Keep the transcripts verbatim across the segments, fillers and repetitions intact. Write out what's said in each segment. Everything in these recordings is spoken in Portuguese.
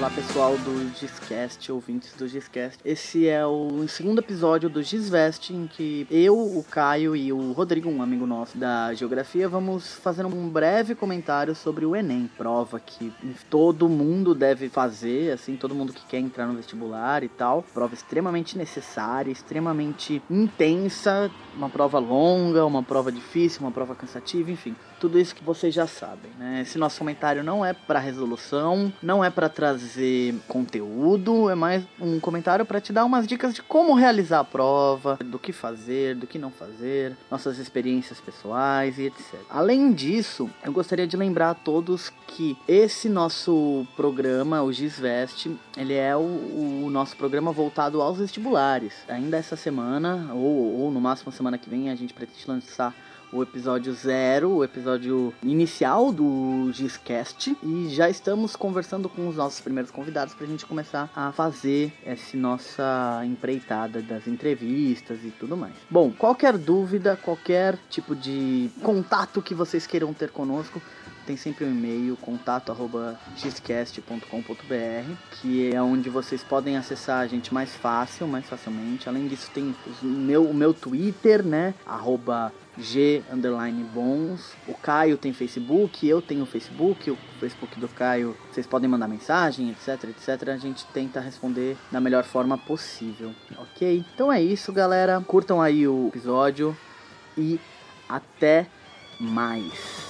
Olá pessoal do Giscast, ouvintes do Giscast. Esse é o segundo episódio do Gisvest, em que eu, o Caio e o Rodrigo, um amigo nosso da geografia, vamos fazer um breve comentário sobre o Enem, prova que todo mundo deve fazer, assim, todo mundo que quer entrar no vestibular e tal. Prova extremamente necessária, extremamente intensa, uma prova longa, uma prova difícil, uma prova cansativa, enfim, tudo isso que vocês já sabem, né? Esse nosso comentário não é para resolução, não é para trazer conteúdo, é mais um comentário para te dar umas dicas de como realizar a prova, do que fazer, do que não fazer, nossas experiências pessoais e etcétera. Além disso, eu gostaria de lembrar a todos que esse nosso programa, o Gisvest, ele é o, o nosso programa voltado aos vestibulares. Ainda essa semana, ou, ou no máximo semana que vem, a gente pretende lançar o episódio zero, o episódio inicial do Giscast, e já estamos conversando com os nossos primeiros convidados pra gente começar a fazer essa nossa empreitada das entrevistas e tudo mais. Bom, qualquer dúvida, qualquer tipo de contato que vocês queiram ter conosco, tem sempre um e-mail, contato arroba giscast ponto com ponto b r, que é onde vocês podem acessar a gente mais fácil, mais facilmente. Além disso, tem os, meu, o meu Twitter, né, arroba G underline bons. O Caio tem Facebook, eu tenho Facebook, o Facebook do Caio, vocês podem mandar mensagem, etc, etc. A gente tenta responder da melhor forma possível, ok? Então é isso, galera. Curtam aí o episódio e até mais.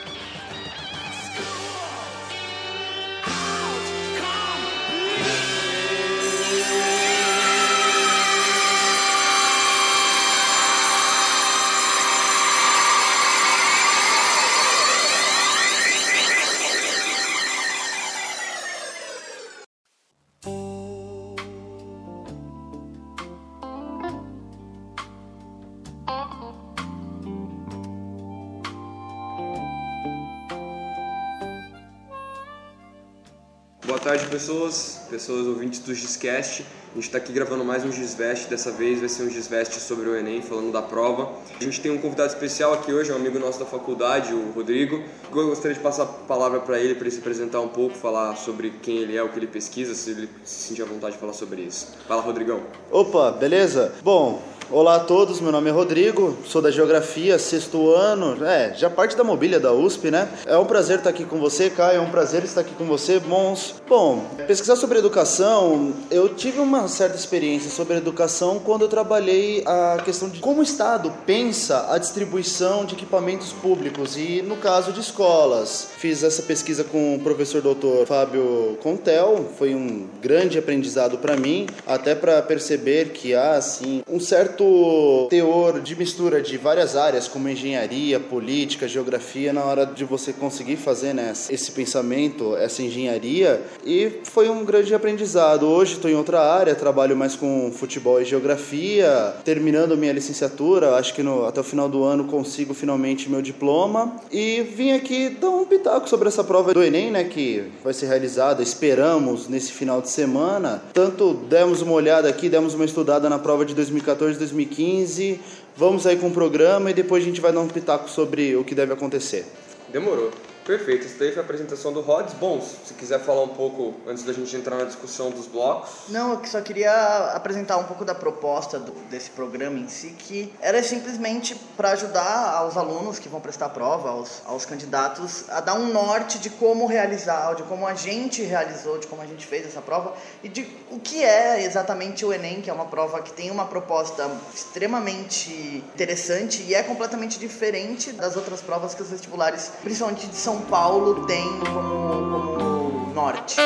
Boa tarde, pessoas, pessoas ouvintes do Giscast. A gente está aqui gravando mais um Gisvest, dessa vez vai ser um Gisvest sobre o Enem, falando da prova. A gente tem um convidado especial aqui hoje, é um amigo nosso da faculdade, o Rodrigo. Eu gostaria de passar a palavra para ele, para ele se apresentar um pouco, falar sobre quem ele é, o que ele pesquisa, se ele se sentir à vontade de falar sobre isso. Fala, Rodrigão. Opa, beleza? Bom, olá a todos, meu nome é Rodrigo, sou da Geografia, sexto ano, é, já parte da mobília da U S P, né? É um prazer estar aqui com você, Caio, é um prazer estar aqui com você, Bons. Bom, pesquisar sobre educação, eu tive uma certa experiência sobre educação quando eu trabalhei a questão de como o Estado pensa a distribuição de equipamentos públicos e, no caso, de escolas. Fiz essa pesquisa com o professor doutor Fábio Contel, foi um grande aprendizado para mim, até para perceber que há, assim, um certo teor de mistura de várias áreas, como engenharia, política, geografia, na hora de você conseguir fazer, né, esse pensamento, essa engenharia, e foi um grande aprendizado. Hoje estou em outra área, trabalho mais com futebol e geografia, terminando minha licenciatura, acho que no, até o final do ano consigo finalmente meu diploma, e vim aqui dar um pitaco sobre essa prova do Enem, né, que vai ser realizada, esperamos, nesse final de semana. Tanto demos uma olhada aqui, demos uma estudada na prova de dois mil e quatorze, dois mil e quinze, vamos aí com o programa e depois a gente vai dar um pitaco sobre o que deve acontecer. Demorou. Perfeito, isso daí foi a apresentação do Rods. Bom, se quiser falar um pouco antes da gente entrar na discussão dos blocos. Não, eu só queria apresentar um pouco da proposta do, desse programa em si, que era simplesmente para ajudar aos alunos que vão prestar a prova, aos, aos candidatos, a dar um norte de como realizar, de como a gente realizou, de como a gente fez essa prova e de o que é exatamente o Enem, que é uma prova que tem uma proposta extremamente interessante e é completamente diferente das outras provas que os vestibulares, principalmente de São São Paulo, tem como, como norte.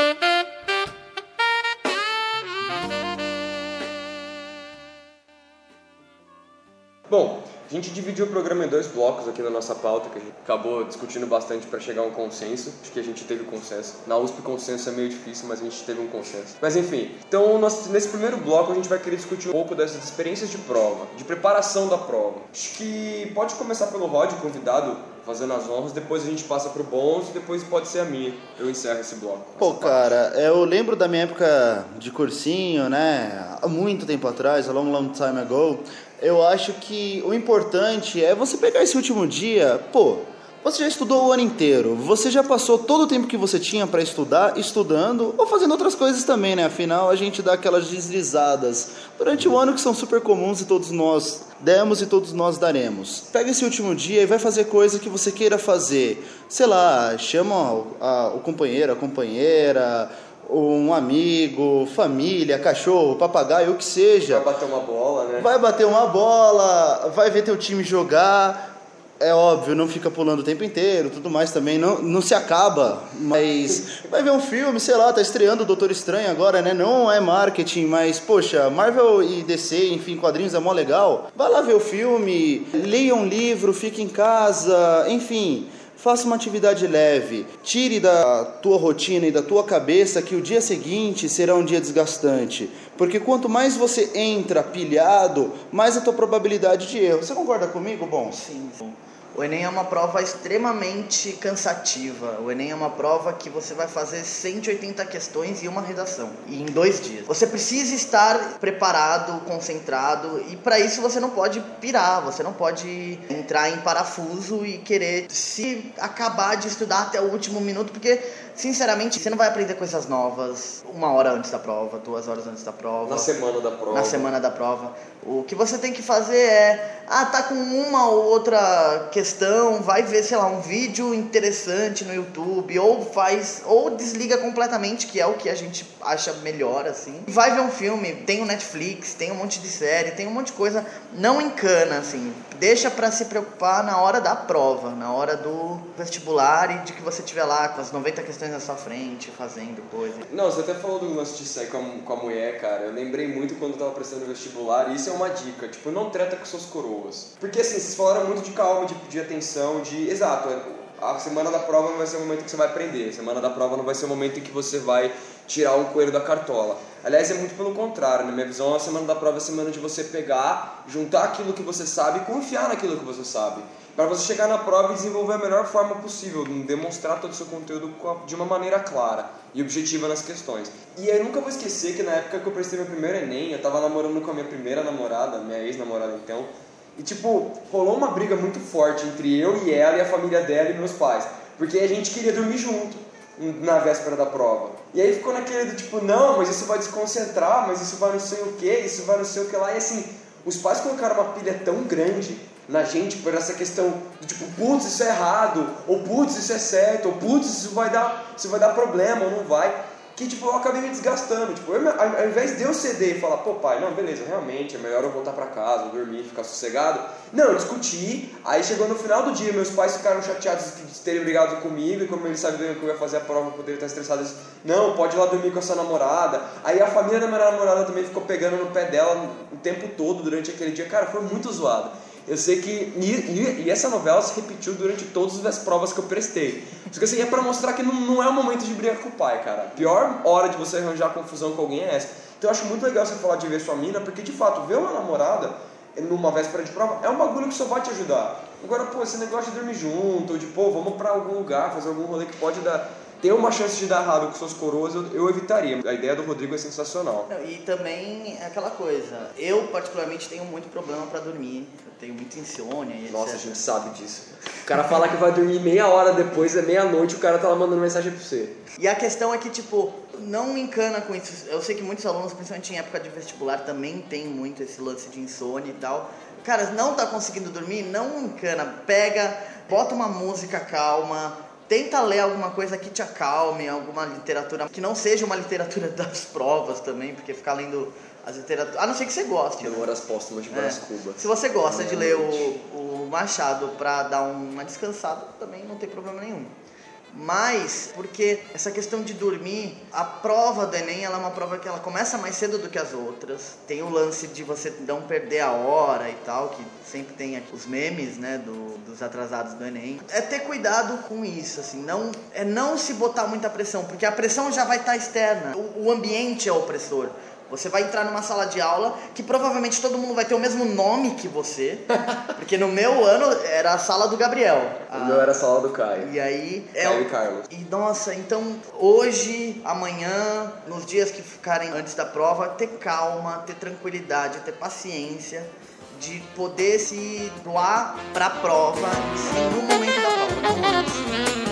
Bom, a gente dividiu o programa em dois blocos aqui na nossa pauta, que a gente acabou discutindo bastante para chegar a um consenso. Acho que a gente teve consenso. Na U S P consenso é meio difícil, mas a gente teve um consenso. Mas enfim, então nós, nesse primeiro bloco a gente vai querer discutir um pouco dessas experiências de prova, de preparação da prova. Acho que pode começar pelo Rod, convidado, fazendo as honras, depois a gente passa pro Bons e depois pode ser a minha. Eu encerro esse bloco. Pô, cara, eu lembro da minha época de cursinho, né? Há muito tempo atrás, a long, long time ago. Eu acho que o importante é você pegar esse último dia, pô, Você já estudou o ano inteiro, você já passou todo o tempo que você tinha para estudar, estudando ou fazendo outras coisas também, né? Afinal, a gente dá aquelas deslizadas durante o ano que são super comuns e todos nós demos e todos nós daremos. Pega esse último dia e vai fazer coisa que você queira fazer. Sei lá, chama a, o companheiro, a companheira, um amigo, família, cachorro, papagaio, o que seja. Vai bater uma bola, né? Vai bater uma bola, vai ver teu time jogar. É óbvio, não fica pulando o tempo inteiro, tudo mais também, não, não se acaba, mas vai ver um filme, sei lá, tá estreando o Doutor Estranho agora, né? Não é marketing, mas, poxa, Marvel e D C, enfim, quadrinhos é mó legal. Vai lá ver o filme, leia um livro, fique em casa, enfim, faça uma atividade leve. Tire da tua rotina e da tua cabeça que o dia seguinte será um dia desgastante. Porque quanto mais você entra pilhado, mais a tua probabilidade de erro. Você concorda comigo, Bom? Sim, sim. O Enem é uma prova extremamente cansativa. O Enem é uma prova que você vai fazer cento e oitenta questões e uma redação. E em dois dias. Você precisa estar preparado, concentrado. E para isso você não pode pirar. Você não pode entrar em parafuso e querer se acabar de estudar até o último minuto. Porque, sinceramente, você não vai aprender coisas novas uma hora antes da prova, duas horas antes da prova. Na semana da prova. Na semana da prova. O que você tem que fazer é... Ah, tá com uma ou outra questão, vai ver, sei lá, um vídeo interessante no YouTube, ou faz, ou desliga completamente, que é o que a gente acha melhor, assim. Vai ver um filme, tem o Netflix, tem um monte de série, tem um monte de coisa. Não encana, assim. Deixa pra se preocupar na hora da prova, na hora do vestibular e de que você estiver lá com as noventa questões na sua frente, fazendo coisa. Não, você até falou do lance de sair com a, com a mulher, cara. Eu lembrei muito quando eu tava prestando vestibular, e isso é uma dica, tipo, não treta com suas coroas. Porque assim, vocês falaram muito de calma, de, de atenção, de... Exato, a semana da prova não vai ser o momento que você vai aprender. A semana da prova não vai ser o momento em que você vai tirar um coelho da cartola. Aliás, é muito pelo contrário, na minha visão, a semana da prova é a semana de você pegar, juntar aquilo que você sabe e confiar naquilo que você sabe. Para você chegar na prova e desenvolver a melhor forma possível, demonstrar todo o seu conteúdo de uma maneira clara e objetiva nas questões. E eu nunca vou esquecer que na época que eu prestei meu primeiro Enem, eu tava namorando com a minha primeira namorada, minha ex-namorada então, e tipo, rolou uma briga muito forte entre eu e ela e a família dela e meus pais, porque a gente queria dormir junto na véspera da prova. E aí ficou naquele do tipo, não, mas isso vai desconcentrar, mas isso vai não sei o que, isso vai não sei o que lá. E assim, os pais colocaram uma pilha tão grande na gente por essa questão do tipo, putz, isso é errado, ou putz, isso é certo, ou putz, isso vai dar, isso vai dar problema, ou não vai. Que tipo, eu acabei me desgastando. Tipo, eu, ao invés de eu ceder e falar, pô pai, não, beleza, realmente, é melhor eu voltar pra casa, dormir, ficar sossegado. Não, eu discuti, aí chegou no final do dia, meus pais ficaram chateados de terem brigado comigo, e como eles sabiam que eu ia fazer a prova, eu poderia estar estressado, eles, não, pode ir lá dormir com a sua namorada. Aí a família da minha namorada também ficou pegando no pé dela o tempo todo durante aquele dia. Cara, foi muito zoado. Eu sei que... E, e, e essa novela se repetiu durante todas as provas que eu prestei. Só que assim, é pra mostrar que não, não é o momento de brigar com o pai, cara. A pior hora de você arranjar confusão com alguém é essa. Então eu acho muito legal você falar de ver sua mina, porque de fato, ver uma namorada numa véspera de prova é um bagulho que só vai te ajudar. Agora, pô, esse negócio de dormir junto, ou de, pô, vamos pra algum lugar, fazer algum rolê que pode dar... ter uma chance de dar errado com suas coroas, eu, eu evitaria. A ideia do Rodrigo é sensacional. Não, e também é aquela coisa, eu particularmente tenho muito problema pra dormir, eu tenho muita insônia e Nossa, etcétera. a gente sabe disso. O cara fala que vai dormir meia hora depois, é meia-noite, o cara tá lá mandando mensagem pra você. E a questão é que, tipo, não encana com isso. Eu sei que muitos alunos, principalmente em época de vestibular, também tem muito esse lance de insônia e tal. Cara, não tá conseguindo dormir, não encana. Pega, bota uma música calma, tenta ler alguma coisa que te acalme, alguma literatura que não seja uma literatura das provas também, porque ficar lendo as literaturas... A não ser que você goste. Memórias Póstumas de Brás Cubas. Se você gosta de ler o, o Machado pra dar uma descansada, também não tem problema nenhum. Mas, porque essa questão de dormir, a prova do Enem, ela é uma prova que ela começa mais cedo do que as outras. Tem o lance de você não perder a hora e tal, que sempre tem os memes, né, do, dos atrasados do Enem. É ter cuidado com isso, assim, não, é não se botar muita pressão, porque a pressão já vai estar externa. O, o ambiente é opressor. Você vai entrar numa sala de aula que provavelmente todo mundo vai ter o mesmo nome que você. Porque no meu ano era a sala do Gabriel. O ah, meu era a sala do Caio. E aí... Caio é, e Carlos. E nossa, então hoje, amanhã, nos dias que ficarem antes da prova, ter calma, ter tranquilidade, ter paciência. de poder se doar pra prova no momento da prova, não antes.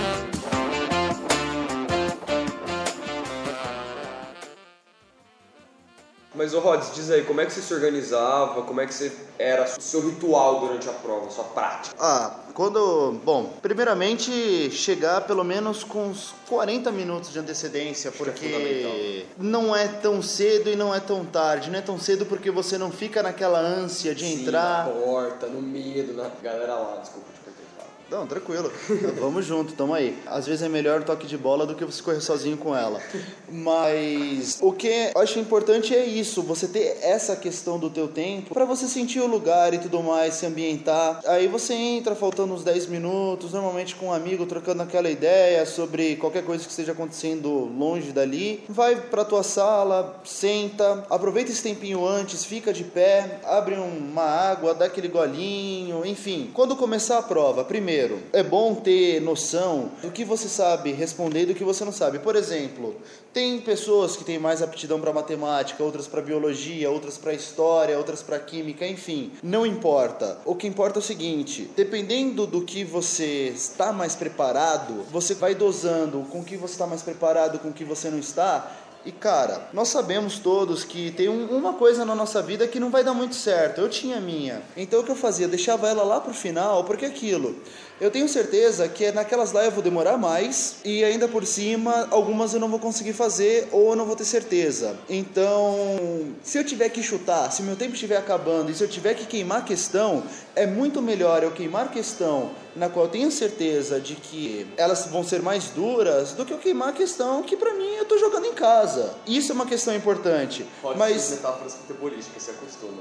Mas, ô Rods, diz aí, como é que você se organizava, como é que você era o seu ritual durante a prova, a sua prática? Ah, quando... Bom, primeiramente, chegar pelo menos com uns quarenta minutos de antecedência, porque não é tão cedo e não é tão tarde. Não é tão cedo porque você não fica naquela ânsia de Sim, entrar... na porta, no medo, na galera lá, desculpa te perguntar. Não, tranquilo. Vamos junto, tamo aí. Às vezes é melhor toque de bola do que você correr sozinho com ela. Mas o que eu acho importante é isso, você ter essa questão do teu tempo pra você sentir o lugar e tudo mais, se ambientar. Aí você entra faltando uns dez minutos, normalmente com um amigo, trocando aquela ideia sobre qualquer coisa que esteja acontecendo longe dali. Vai pra tua sala, senta, aproveita esse tempinho antes, fica de pé, abre uma água, dá aquele golinho, enfim. Quando começar a prova, primeiro, é bom ter noção do que você sabe responder e do que você não sabe. Por exemplo, tem pessoas que têm mais aptidão para matemática, outras para biologia, outras para história, outras para química, enfim. Não importa. O que importa é o seguinte, dependendo do que você está mais preparado, você vai dosando com o que você está mais preparado, com o que você não está. E cara, nós sabemos todos que tem um, uma coisa na nossa vida que não vai dar muito certo. Eu tinha a minha. Então o que eu fazia? Eu deixava ela lá pro final, porque aquilo... Eu tenho certeza que naquelas lá eu vou demorar mais e ainda por cima algumas eu não vou conseguir fazer ou eu não vou ter certeza. Então, se eu tiver que chutar, se meu tempo estiver acabando e se eu tiver que queimar questão, é muito melhor eu queimar questão na qual eu tenho certeza de que elas vão ser mais duras do que eu queimar questão que pra mim eu tô jogando em casa. Isso é uma questão importante. Pode mas... ser metáforas futebolísticas, você acostuma.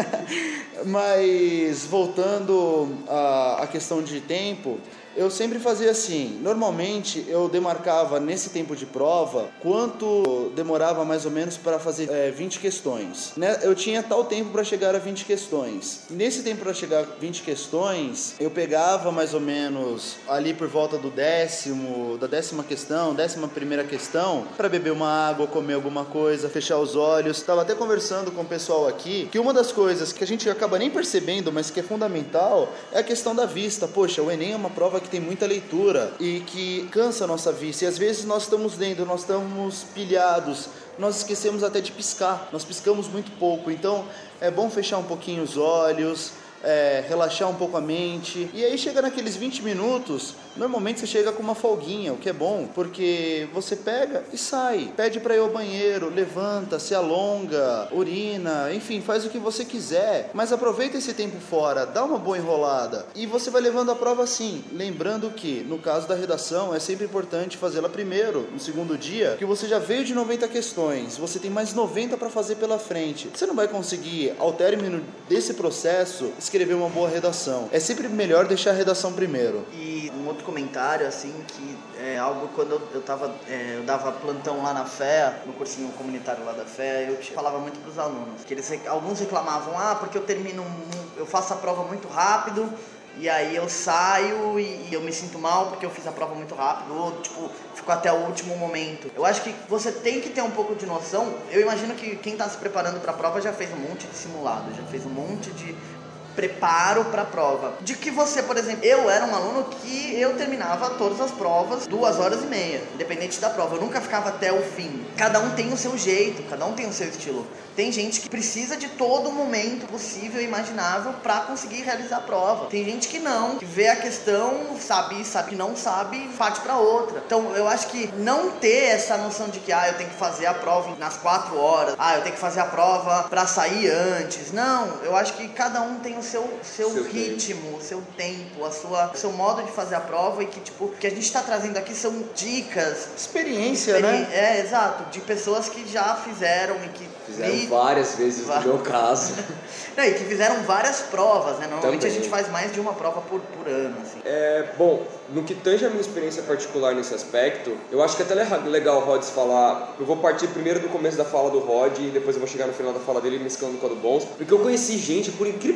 Mas voltando à, à questão de tempo, eu sempre fazia assim, normalmente eu demarcava nesse tempo de prova quanto demorava mais ou menos para fazer é, vinte questões, né? Eu tinha tal tempo para chegar a vinte questões. Nesse tempo para chegar a vinte questões, eu pegava mais ou menos ali por volta do décimo, da décima questão, décima primeira questão, para beber uma água, comer alguma coisa, fechar os olhos. Estava até conversando com o pessoal aqui que uma das coisas que a gente acaba nem percebendo, mas que é fundamental, é a questão da vista. Poxa, o Enem é uma prova que tem muita leitura e que cansa a nossa vista, e às vezes nós estamos lendo, nós estamos pilhados, nós esquecemos até de piscar, nós piscamos muito pouco. Então é bom fechar um pouquinho os olhos, é, relaxar um pouco a mente, e aí chega naqueles vinte minutos, normalmente você chega com uma folguinha, o que é bom, porque você pega e sai, pede para ir ao banheiro, levanta, se alonga, urina, enfim, faz o que você quiser, mas aproveita esse tempo fora, dá uma boa enrolada, e você vai levando a prova assim, lembrando que, no caso da redação, é sempre importante fazê-la primeiro, no segundo dia, que você já veio de noventa questões, você tem mais noventa para fazer pela frente, você não vai conseguir, ao término desse processo, escrever uma boa redação. É sempre melhor deixar a redação primeiro. E um outro comentário, assim, que é algo quando eu, eu, tava, é, eu dava plantão lá na F E A, no cursinho comunitário lá da F E A, eu falava muito pros alunos, que eles, alguns reclamavam, ah, porque eu termino, eu faço a prova muito rápido, e aí eu saio e eu me sinto mal porque eu fiz a prova muito rápido, ou tipo, fico até o último momento. Eu acho que você tem que ter um pouco de noção. Eu imagino que quem está se preparando para a prova já fez um monte de simulado, já fez um monte de preparo para a prova. De que você, por exemplo, eu era um aluno que eu terminava todas as provas duas horas e meia, independente da prova. Eu nunca ficava até o fim. Cada um tem o seu jeito, cada um tem o seu estilo. Tem gente que precisa de todo momento possível e imaginável para conseguir realizar a prova. Tem gente que não, que vê a questão, sabe, sabe que não sabe, parte para outra. Então, eu acho que não ter essa noção de que, ah, eu tenho que fazer a prova nas quatro horas, ah, eu tenho que fazer a prova para sair antes. Não, eu acho que cada um tem o seu, seu, seu ritmo, o seu tempo, a sua, o seu modo de fazer a prova, e que, tipo, o que a gente está trazendo aqui são dicas. Experiência, experi- né? É, exato, de pessoas que já fizeram e que... Fizeram e... várias vezes no meu caso. Não, e que fizeram várias provas, né? Normalmente Também. a gente faz mais de uma prova por, por ano, assim. É, bom, no que tange a minha experiência particular nesse aspecto, eu acho que é até legal o Rods falar. Eu vou partir primeiro do começo da fala do Rod e depois eu vou chegar no final da fala dele mesclando com a do Bons, porque eu conheci gente, por incrível que pareça,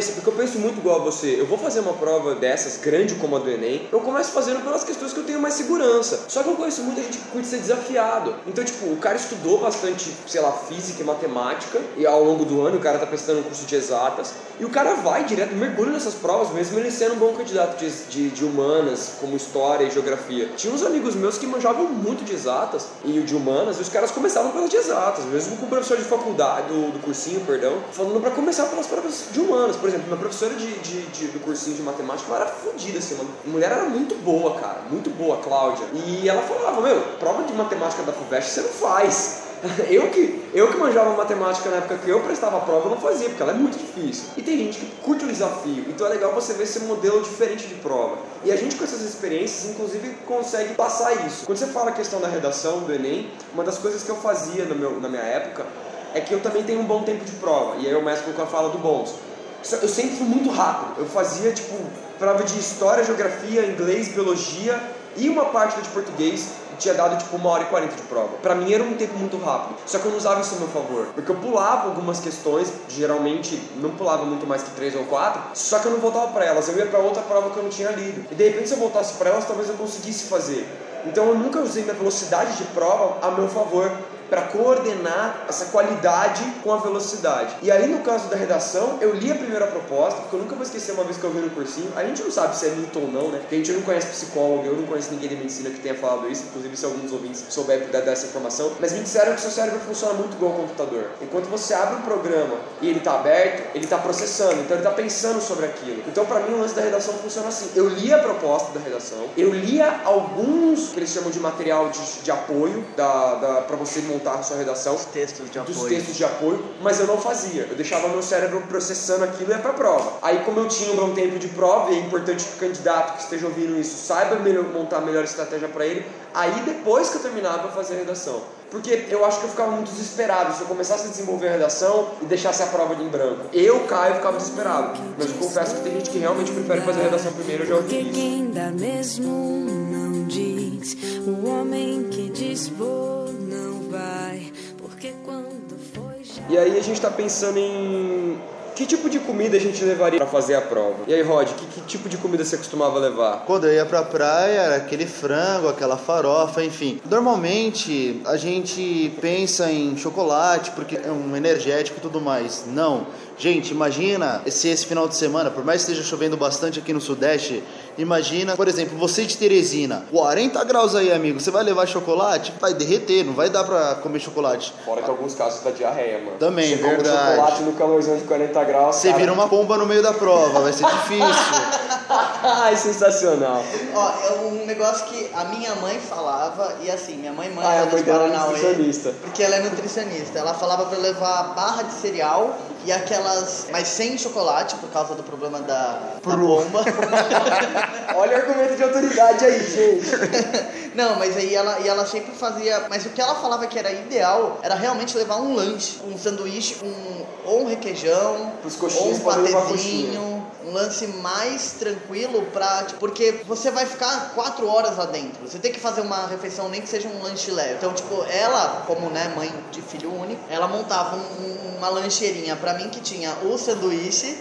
cabeça, porque eu penso muito igual a você. Eu vou fazer uma prova dessas, grande como a do Enem, eu começo fazendo pelas questões que eu tenho mais segurança. Só que eu conheço muita gente que curte ser desafiado. Então, tipo, o cara estudou bastante, sei lá, física e matemática, e ao longo do ano o cara tá prestando um curso de exatas, e o cara vai direto, mergulha nessas provas, mesmo ele sendo um bom candidato de, de, de humanas, como história e geografia. Tinha uns amigos meus que manjavam muito de exatas, e de humanas, e os caras começavam pelas de exatas, mesmo com o professor de faculdade, do, do cursinho, perdão, falando pra começar pelas provas de humanas. Por exemplo, minha professora de, de, de, do cursinho de matemática, ela era fodida, assim, mano. A mulher era muito boa, cara, muito boa, a Cláudia. E ela falava, meu, prova de matemática da FUVEST você não faz. Eu que, eu que manjava matemática na época que eu prestava a prova, eu não fazia, porque ela é muito difícil. E tem gente que curte o desafio, então é legal você ver esse modelo diferente de prova. E a gente com essas experiências, inclusive, consegue passar isso. Quando você fala a questão da redação do Enem, uma das coisas que eu fazia no meu, na minha época é que eu também tenho um bom tempo de prova, e aí eu mesclo com a fala do bons. Eu sempre fui muito rápido, eu fazia tipo prova de história, geografia, inglês, biologia e uma parte de português. Tinha dado tipo uma hora e quarenta de prova. Pra mim era um tempo muito rápido. Só que eu não usava isso a meu favor. Porque eu pulava algumas questões, geralmente não pulava muito mais que três ou quatro, só que eu não voltava pra elas. Eu ia pra outra prova que eu não tinha lido. E de repente se eu voltasse pra elas, talvez eu conseguisse fazer. Então eu nunca usei minha velocidade de prova a meu favor, para coordenar essa qualidade com a velocidade. E aí no caso da redação, eu li a primeira proposta, porque eu nunca vou esquecer uma vez que eu vi no cursinho. A gente não sabe se é mito ou não, né? Porque a gente não conhece psicólogo, eu não conheço ninguém de medicina que tenha falado isso, inclusive se alguns ouvintes souberem dar essa informação. Mas me disseram que o seu cérebro funciona muito igual ao computador. Enquanto você abre um programa e ele está aberto, ele está processando, então ele está pensando sobre aquilo. Então para mim o lance da redação funciona assim. Eu li a proposta da redação, eu lia alguns que eles chamam de material de, de apoio da, da, para você montar a sua redação, Os textos de dos apoio. textos de apoio, mas eu não fazia. Eu deixava meu cérebro processando aquilo e ia pra prova. Aí como eu tinha um bom tempo de prova, e é importante que o candidato que esteja ouvindo isso saiba melhor, montar a melhor estratégia para ele, aí depois que eu terminava eu fazia a redação. Porque eu acho que eu ficava muito desesperado se eu começasse a desenvolver a redação e deixasse a prova em branco. Eu, Caio, ficava desesperado. Mas eu confesso que tem gente que realmente prefere fazer a redação primeiro, eu já ouvi isso. Quem dá mesmo não diz, o homem que diz vou não vai, porque quando foi já... E aí a gente tá pensando em... que tipo de comida a gente levaria pra fazer a prova? E aí, Rod, que, que tipo de comida você costumava levar? Quando eu ia pra praia, era aquele frango, aquela farofa, enfim. Normalmente, a gente pensa em chocolate, porque é um energético e tudo mais. Não. Gente, imagina se esse final de semana, por mais que esteja chovendo bastante aqui no Sudeste, imagina, por exemplo, você de Teresina, quarenta graus aí, amigo, você vai levar chocolate? Vai derreter, não vai dar pra comer chocolate. Fora que alguns casos da diarreia, mano. Também, você verdade. Você come chocolate no calorzão de quarenta graus, Você cara... vira uma pomba no meio da prova, vai ser difícil. Ai, sensacional. Ó, é um negócio que a minha mãe falava, e assim, minha mãe manja Ah, a dos mãe dela é Paranauê, nutricionista. porque ela é nutricionista. Ela falava pra eu levar barra de cereal e aquelas, mas sem chocolate, por causa do problema da, da bomba. Olha o argumento de autoridade aí, gente. Não, mas aí ela, e ela sempre fazia, mas o que ela falava que era ideal era realmente levar um lanche, um sanduíche, um, ou um requeijão, Os ou coxinhas um podem levar patezinho, um lance mais tranquilo pra, tipo, porque você vai ficar quatro horas lá dentro, você tem que fazer uma refeição, nem que seja um lanche leve. Então, tipo, ela, como, né, mãe de filho único, ela montava um, uma lancheirinha pra mim que tinha o sanduíche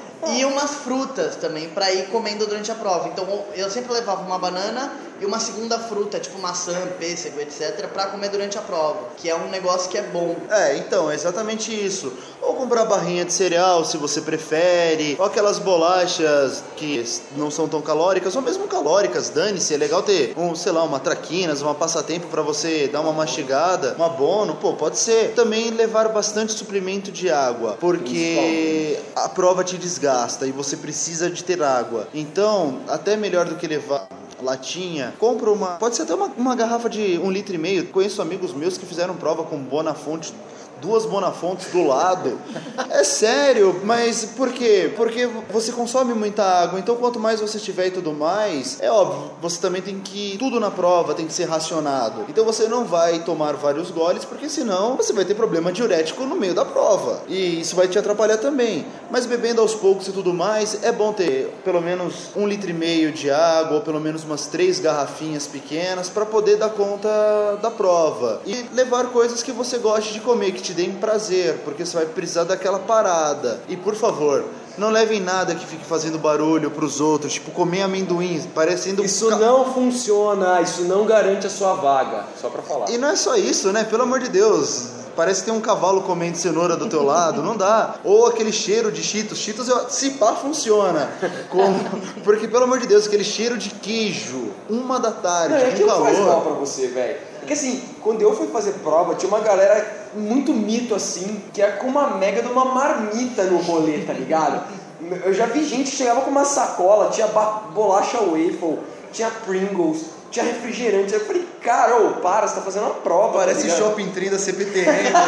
e umas frutas também pra ir comendo durante a prova. Então eu sempre levava uma banana e uma segunda fruta, tipo maçã, pêssego, etcétera, pra comer durante a prova, que é um negócio que é bom. É, então, é exatamente isso. Ou comprar barrinha de cereal, se você prefere, ou aquelas bolachas que não são tão calóricas, ou mesmo calóricas, dane-se, é legal ter, um, sei lá, uma traquinas, uma passatempo pra você dar uma mastigada, uma abono, pô, pode ser. Também levar bastante suplemento de água, porque a prova te desgasta e você precisa de ter água. Então, até melhor do que levar latinha, compra uma, pode ser até uma, uma garrafa de um litro e meio. Conheço amigos meus que fizeram prova com Bonafonte, duas Bonafontes do lado. É sério, mas por quê? Porque você consome muita água, então quanto mais você tiver e tudo mais, é óbvio, você também tem que, tudo na prova tem que ser racionado. Então você não vai tomar vários goles, porque senão você vai ter problema diurético no meio da prova. E isso vai te atrapalhar também. Mas bebendo aos poucos e tudo mais, é bom ter pelo menos um litro e meio de água, ou pelo menos umas três garrafinhas pequenas, para poder dar conta da prova. E levar coisas que você goste de comer, que te deem prazer, porque você vai precisar daquela parada. E por favor, Não levem nada que fique fazendo barulho pros outros, tipo comer amendoim, parecendo... Isso não funciona, isso não garante a sua vaga, só pra falar. E não é só isso, né? Pelo amor de Deus, parece que tem um cavalo comendo cenoura do teu lado, não dá. Ou aquele cheiro de Cheetos, Cheetos, se pá, funciona. Como... Porque, pelo amor de Deus, aquele cheiro de queijo, uma da tarde, não, é com que calor. Faz mal pra você, velho. Porque assim, quando eu fui fazer prova, tinha uma galera muito mito assim, que é com uma mega de uma marmita no rolê, tá ligado? Eu já vi gente que chegava com uma sacola, tinha bolacha waffle, tinha Pringles, tinha refrigerante. Eu falei, cara, ô, para, você tá fazendo uma prova. Parece tá Shopping trinta C P T M, né?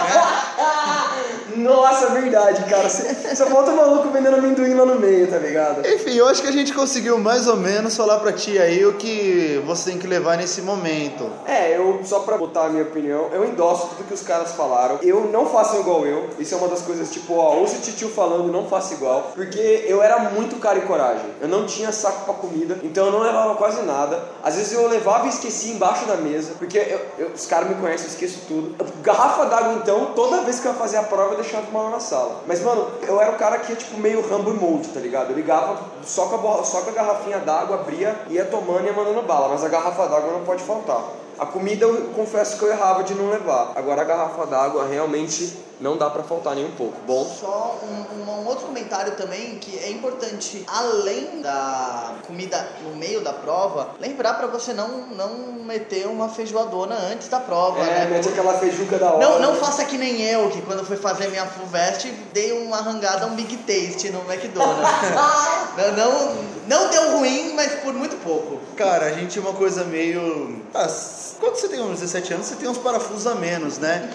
Nossa, verdade, cara. Só falta o maluco vendendo amendoim lá no meio, tá ligado? Enfim, eu acho que a gente conseguiu mais ou menos falar pra ti aí o que você tem que levar nesse momento. É, eu, só pra botar a minha opinião, eu endosso tudo que os caras falaram. Eu não faço igual eu. Isso é uma das coisas, tipo, ó, ouça o titio falando, não faça igual. Porque eu era muito cara e coragem. Eu não tinha saco pra comida, então eu não levava quase nada. Às vezes eu levava e esquecia embaixo da mesa, porque eu, eu, os caras me conhecem, eu esqueço tudo. Garrafa d'água, então, toda vez que eu ia fazer a prova, eu deixava uma lá na sala. Mas, mano, eu era o cara que ia, tipo, meio Rambo Emoji, tá ligado? Eu ligava só com a, borra, só com a garrafinha d'água, abria, ia tomando e ia mandando bala. Mas a garrafa d'água não pode faltar. A comida eu confesso que eu errava de não levar. Agora a garrafa d'água realmente não dá pra faltar nem um pouco. Bom. Só um, um outro comentário também que é importante, além da comida no meio da prova, lembrar pra você não, não meter uma feijoadona antes da prova. É, né? mete aquela feijuca da hora. Não, não faça que nem eu, que quando fui fazer minha full vest, dei uma arrangada, um Big Taste no McDonald's. não, não, não deu ruim, mas por muito pouco. Cara, a gente tinha uma coisa meio... Ah, quando você tem uns dezessete anos, você tem uns parafusos a menos, né?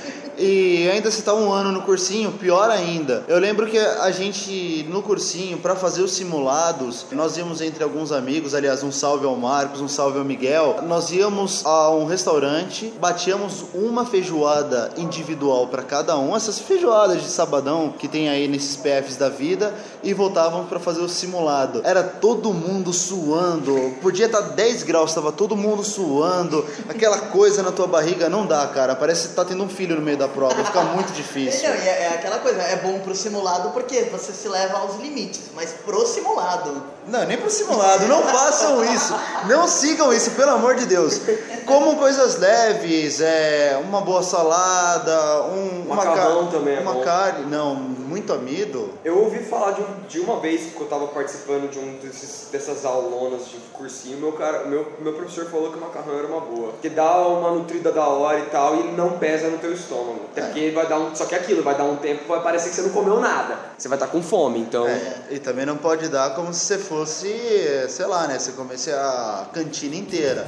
E ainda você tá um ano no cursinho, pior ainda. Eu lembro que a gente, no cursinho, pra fazer os simulados, nós íamos entre alguns amigos, aliás, um salve ao Marcos, um salve ao Miguel. Nós íamos a um restaurante, batíamos uma feijoada individual pra cada um, essas feijoadas de sabadão que tem aí nesses P Fs da vida, e voltávamos pra fazer o simulado. Era todo mundo suando, podia estar dez graus, tava todo mundo suando, aquela coisa na tua barriga, não dá, cara, parece que tá tendo um filho no meio da prova, fica muito difícil. Não, e é, é aquela coisa, é bom pro simulado porque você se leva aos limites, mas pro simulado... Não, nem pro simulado, não façam isso, não sigam isso, pelo amor de Deus. Comam coisas leves, é, uma boa salada, um, uma macarrão ca... também é uma bom. carne, não, muito amido. Eu ouvi falar de, um, de uma vez que eu tava participando de um desses, dessas aulonas de cursinho, meu, cara, meu, meu professor falou que o macarrão era uma boa, que dá uma nutrida da hora e tal, e não pesa no teu estômago, até porque vai dar um, só que é aquilo, vai dar um tempo, vai parecer que você não comeu nada, você vai estar com fome, então... É, e também não pode dar como se você fosse, sei lá, né, você comesse a cantina inteira.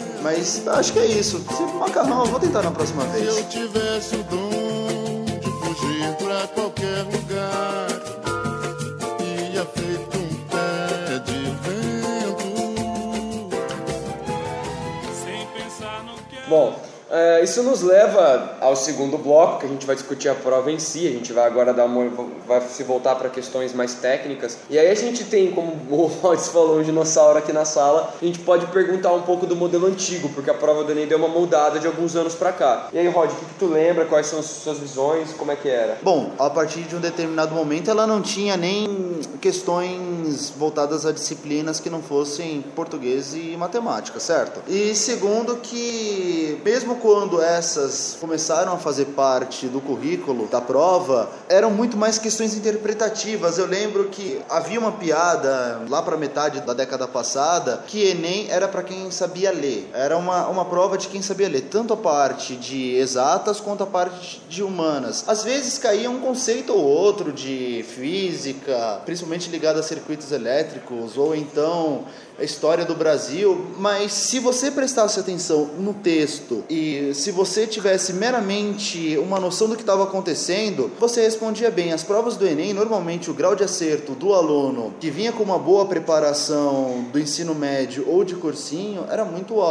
Mas acho que é isso. Se macarrão, eu vou tentar na próxima vez. Se eu tivesse o dom de fugir pra qualquer lugar, ia feito um pé de vento, sem pensar no que... Bom, é, isso nos leva ao segundo bloco, que a gente vai discutir a prova em si. A gente vai agora dar uma, vai se voltar para questões mais técnicas. E aí a gente tem, como o Rods falou, um dinossauro aqui na sala. A gente pode perguntar um pouco do modelo antigo, porque a prova do Enem deu uma mudada de alguns anos para cá. E aí, Rod, o que, que tu lembra? Quais são as suas visões? Como é que era? Bom, a partir de um determinado momento ela não tinha nem questões voltadas a disciplinas que não fossem português e matemática, certo? E segundo que, mesmo quando essas começaram a fazer parte do currículo da prova, eram muito mais questões interpretativas. Eu lembro que havia uma piada lá para metade da década passada que Enem era para quem sabia ler. Era uma, uma prova de quem sabia ler, tanto a parte de exatas quanto a parte de humanas. Às vezes caía um conceito ou outro de física, principalmente ligado a circuitos elétricos, ou então a história do Brasil, mas se você prestasse atenção no texto e se você tivesse meramente uma noção do que estava acontecendo, você respondia bem. As provas do Enem, normalmente o grau de acerto do aluno que vinha com uma boa preparação do ensino médio ou de cursinho era muito alto.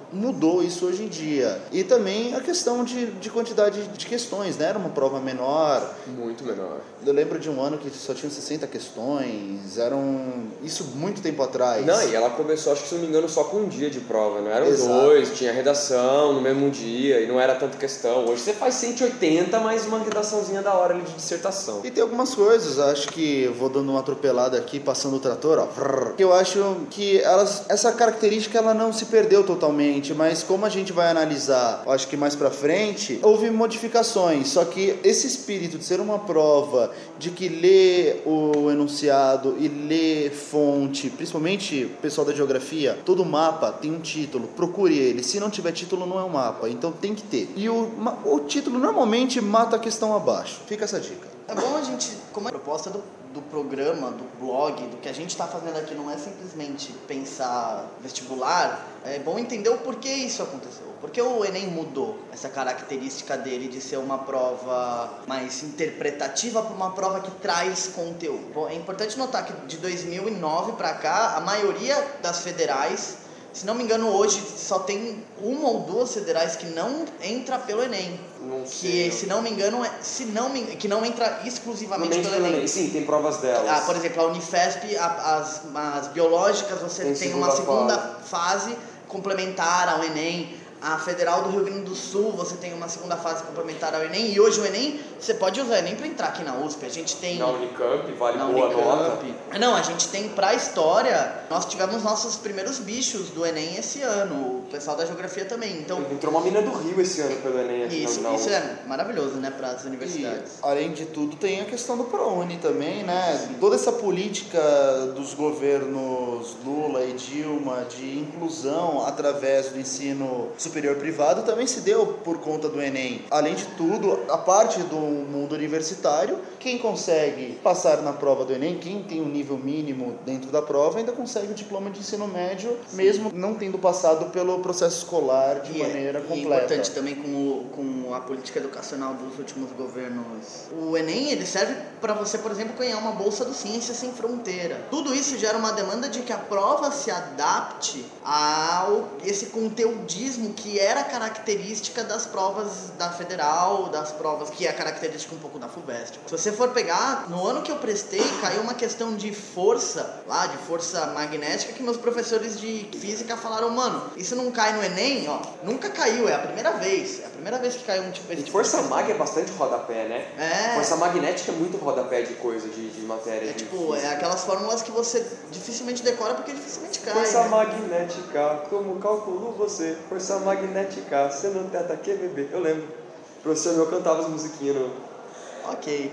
mudou isso hoje em dia. E também a questão de, de quantidade de questões, né? Era uma prova menor. Muito menor. Eu lembro de um ano que só tinha sessenta questões, eram... isso muito tempo atrás. Não, e ela começou, acho que se não me engano, só com um dia de prova, não eram Exato. dois, tinha redação no mesmo dia e não era tanta questão. Hoje você faz cento e oitenta, mais uma redaçãozinha da hora ali de dissertação. E tem algumas coisas, acho que vou dando uma atropelada aqui, passando o trator, ó. Que eu acho que elas, essa característica ela não se perdeu totalmente, mas como a gente vai analisar, acho que mais pra frente, houve modificações, só que esse espírito de ser uma prova, de que lê o enunciado e lê fonte, principalmente o pessoal da geografia, todo mapa tem um título, procure ele, se não tiver título não é um mapa, então tem que ter. E o, o título normalmente mata a questão abaixo, fica essa dica. É bom a gente, como a proposta do, do programa, do blog, do que a gente está fazendo aqui não é simplesmente pensar vestibular, é bom entender o porquê isso aconteceu. Porque o Enem mudou essa característica dele de ser uma prova mais interpretativa para uma prova que traz conteúdo. Bom, é importante notar que de dois mil e nove para cá, a maioria das federais, se não me engano hoje só tem uma ou duas federais que não entra pelo Enem. Não sei. Que, se não me engano, é, se não me, que não entra exclusivamente não pelo Enem. Enem. Sim, tem provas delas. Ah, por exemplo, a Unifesp, a, as, as biológicas, você tem, tem uma segunda fase. fase complementar ao Enem. A Federal do Rio Grande do Sul, você tem uma segunda fase complementar ao Enem. E hoje o Enem, você pode usar o Enem para entrar aqui na U S P. A gente tem... Na Unicamp, vale na boa Unicamp. nota. Não, a gente tem pra história, nós tivemos nossos primeiros bichos do Enem esse ano. O pessoal da geografia também. Então, entrou uma mina do Rio esse ano pelo Enem. Aqui isso, na, na isso é maravilhoso, né, para as universidades. E, além de tudo, tem a questão do ProUni também, né? Sim. Toda essa política dos governos Lula e Dilma de inclusão através do ensino superior privado também se deu por conta do Enem. Além de tudo, a parte do mundo universitário, quem consegue passar na prova do Enem, quem tem um nível mínimo dentro da prova, ainda consegue o diploma de ensino médio, sim, mesmo não tendo passado pelo processo escolar de e maneira é, completa. E é importante também com, o, com a política educacional dos últimos governos. O Enem, ele serve para você, por exemplo, ganhar uma bolsa do Ciência Sem Fronteira. Tudo isso gera uma demanda de que a prova se adapte ao esse conteudismo que era característica das provas da Federal, das provas que é característica um pouco da FUVEST. Se você for pegar, no ano que eu prestei, caiu uma questão de força, lá, de força magnética, que meus professores de física falaram, mano, isso não cai no Enem, ó, nunca caiu, é a primeira vez, é a primeira vez que caiu um tipo esse tipo força de mag é bastante rodapé, né? É. Força magnética é muito rodapé de coisa, de, de matéria. É de tipo, física. é aquelas fórmulas que você dificilmente decora porque dificilmente cai. Força né? magnética, como calculo você? Força magnética, você não tenta que bebê. Eu lembro. O professor meu cantava as musiquinhas no... Ok.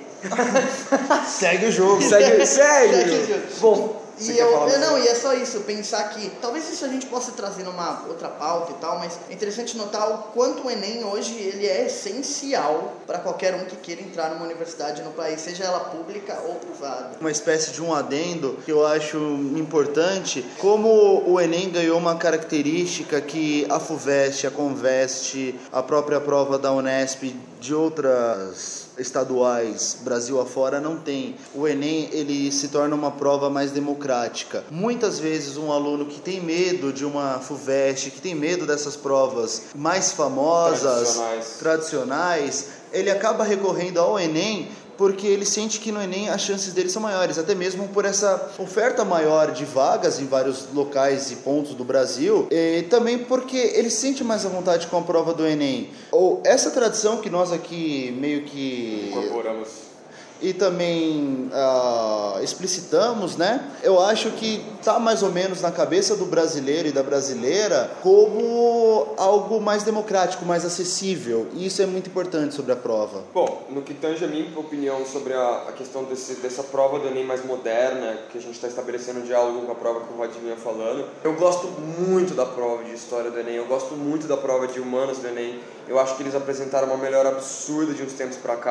Segue o jogo. Segue, segue. Segue o jogo. Bom, E eu, eu não, e é só isso, pensar que talvez isso a gente possa trazer numa outra pauta e tal, mas é interessante notar o quanto o Enem hoje ele é essencial para qualquer um que queira entrar numa universidade no país, seja ela pública ou privada. Uma espécie de um adendo que eu acho importante, como o Enem ganhou uma característica que a FUVEST, a Convest, a própria prova da Unesp, de outras estaduais, Brasil afora, não tem. O Enem, ele se torna uma prova mais democrática. Muitas vezes um aluno que tem medo de uma FUVEST, que tem medo dessas provas mais famosas, tradicionais, tradicionais ele acaba recorrendo ao Enem porque ele sente que no Enem as chances dele são maiores, até mesmo por essa oferta maior de vagas em vários locais e pontos do Brasil, e também porque ele sente mais à vontade com a prova do Enem. Ou essa tradição que nós aqui meio que incorporamos e também uh, explicitamos, né? Eu acho que tá mais ou menos na cabeça do brasileiro e da brasileira como algo mais democrático, mais acessível. E isso é muito importante sobre a prova. Bom, no que tange a minha opinião sobre a, a questão desse, dessa prova do Enem mais moderna, que a gente está estabelecendo um diálogo com a prova que o Rod vinha falando, eu gosto muito da prova de História do Enem, eu gosto muito da prova de Humanas do Enem. Eu acho que eles apresentaram uma melhora absurda de uns tempos para cá.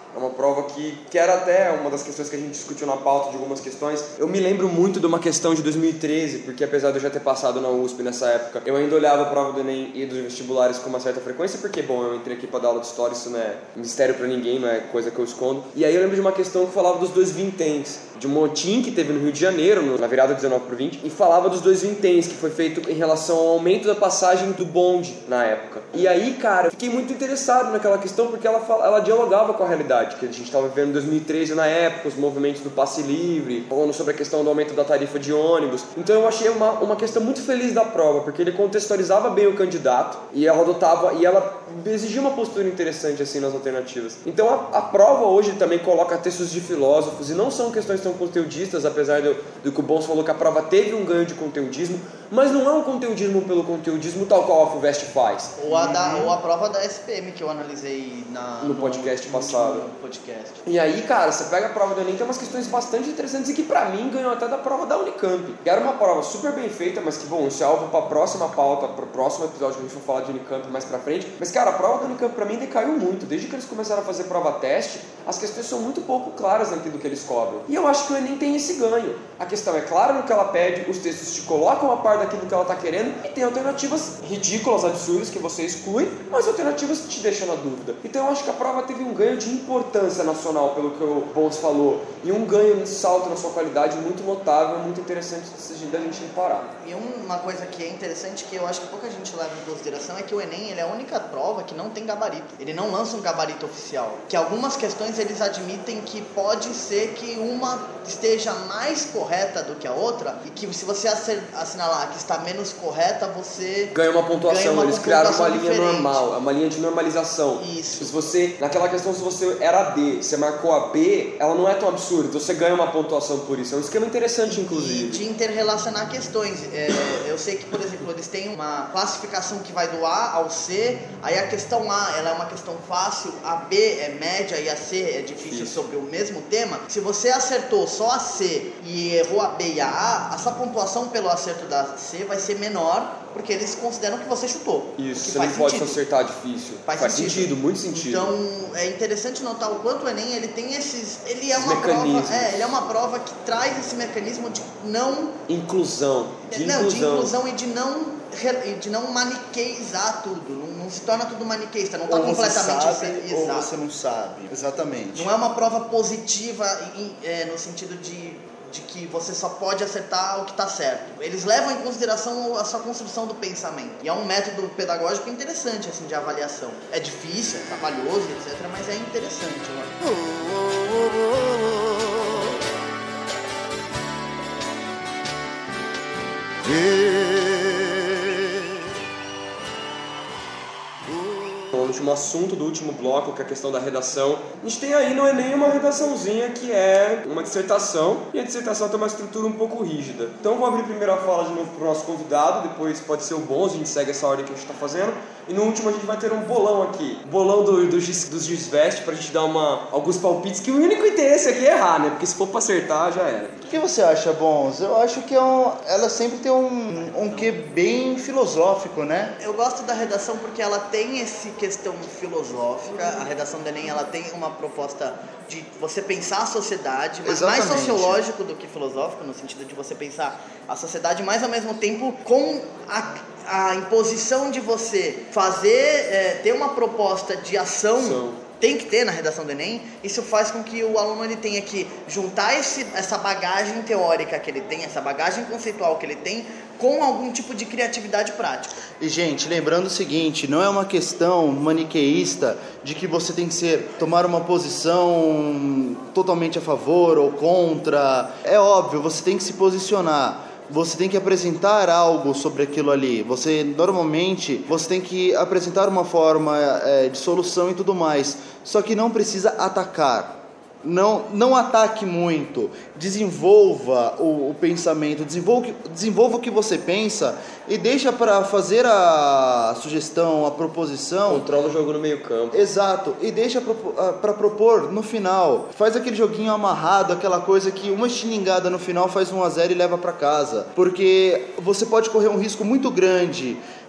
É uma prova que, que era até uma das questões que a gente discutiu na pauta de algumas questões. Eu me lembro muito de uma questão de dois mil e treze, porque apesar de eu já ter passado na U S P nessa época, eu ainda olhava a prova do Enem e dos vestibulares com uma certa frequência, porque, bom, eu entrei aqui para dar aula de história, isso não é mistério para ninguém, não é coisa que eu escondo. E aí eu lembro de uma questão que falava dos dois vinténs, de um motim que teve no Rio de Janeiro, no, na virada dezenove para vinte, e falava dos dois vinténs, que foi feito em relação ao aumento da passagem do bonde na época. E aí, cara, eu fiquei muito interessado naquela questão, porque ela, fala, ela dialogava com a realidade que a gente estava vivendo em dois mil e treze na época, os movimentos do passe livre, falando sobre a questão do aumento da tarifa de ônibus. Então eu achei uma, uma questão muito feliz da prova, porque ele contextualizava bem o candidato e ela adotava, e ela exigia uma postura interessante assim nas alternativas. Então a, a prova hoje também coloca textos de filósofos, e não são questões tão conteudistas, apesar do, do que o Bons falou, que a prova teve um ganho de conteudismo, mas não é um conteudismo pelo conteudismo tal qual a FUVEST faz. Ou a, da, ou a prova da S P M que eu analisei na, no, no podcast no, passado. No podcast. E aí, cara, você pega a prova do Enem, tem umas questões bastante interessantes e que pra mim ganhou até da prova da Unicamp. Que era uma prova super bem feita, mas que, bom, isso é alvo pra próxima pauta, pro próximo episódio que a gente for falar de Unicamp mais pra frente. Mas, cara, a prova da Unicamp pra mim decaiu muito. Desde que eles começaram a fazer prova-teste, as questões são muito pouco claras naquilo que eles cobram. E eu acho que o Enem tem esse ganho. A questão é clara no que ela pede, os textos te colocam a par daquilo que ela tá querendo, e tem alternativas ridículas, absurdas, que você exclui, mas alternativas que te deixam na dúvida. Então eu acho que a prova teve um ganho de importância nacional, pelo que o Bons falou, e um ganho, um salto na sua qualidade muito notável, muito interessante da gente reparar. E uma coisa que é interessante, que eu acho que pouca gente leva em consideração, é que o Enem ele é a única prova que não tem gabarito. Ele não lança um gabarito oficial. Que algumas questões eles admitem que pode ser que uma esteja mais correta do que a outra, e que se você assinalar que está menos correta, você ganha uma pontuação. Ganha uma eles pontuação criaram uma linha diferente. normal, uma linha de normalização. Isso. Se você, naquela questão, se você era D, você marcou a B, ela não é tão absurda, você ganha uma pontuação por isso. É um esquema interessante, inclusive. E de interrelacionar questões. É, eu sei que, por exemplo, eles têm uma classificação que vai do A ao C, aí a questão A ela é uma questão fácil, a B é média e a C é difícil isso. Sobre o mesmo tema. Se você acertou só a C e errou a B e a A, a sua pontuação pelo acerto da C vai ser menor, porque eles consideram que você chutou. Isso, você não pode acertar difícil. Faz, faz sentido. sentido, muito sentido. Então, é interessante notar o quanto o Enem ele tem esses... Ele é, uma prova, é, ele é uma prova que traz esse mecanismo de não... Inclusão. De não, inclusão. de inclusão e de não... de não maniqueizar tudo, não, não se torna tudo maniqueísta, não está completamente você sabe, exato. ou você não sabe, exatamente. Não é uma prova positiva em, é, no sentido de, de que você só pode acertar o que está certo. Eles levam em consideração a sua construção do pensamento, e é um método pedagógico interessante assim, de avaliação. É difícil, é trabalhoso, etcétera, mas é interessante. Né? Oh, oh, oh, oh. Yeah. O último assunto do último bloco, que é a questão da redação. A gente tem aí no Enem uma redaçãozinha que é uma dissertação, e a dissertação tem uma estrutura um pouco rígida. Então vou abrir primeiro a fala de novo para o nosso convidado, depois pode ser o Bons, a gente segue essa ordem que a gente está fazendo, e no último a gente vai ter um bolão aqui, bolão do, do, dos Gisvest, para a gente dar uma, alguns palpites, que o único interesse aqui é errar, né? Porque se for para acertar, já era. O que você acha, Bons? Eu acho que é um, ela sempre tem um, um quê bem filosófico, né? Eu gosto da redação porque ela tem esse questão filosófica. A redação do Enem ela tem uma proposta de você pensar a sociedade, mas Exatamente. mais sociológico do que filosófico, no sentido de você pensar a sociedade, mas ao mesmo tempo com a, a imposição de você fazer, é, ter uma proposta de ação. Ação. Tem que ter na redação do Enem. Isso faz com que o aluno ele tenha que juntar esse, essa bagagem teórica que ele tem, essa bagagem conceitual que ele tem, com algum tipo de criatividade prática. E, gente, lembrando o seguinte, não é uma questão maniqueísta de que você tem que ser, tomar uma posição totalmente a favor ou contra. É óbvio, você tem que se posicionar. Você tem que apresentar algo sobre aquilo ali. Você, normalmente, você tem que apresentar uma forma é, de solução e tudo mais. Só que não precisa atacar. Não, não ataque muito. Desenvolva o, o pensamento. Desenvolva, desenvolva o que você pensa e deixa para fazer a sugestão, a proposição. Controla o jogo no meio campo. Exato. E deixa para propor no final. Faz aquele joguinho amarrado, aquela coisa que uma xingada no final faz um a zero e leva para casa. Porque você pode correr um risco muito grande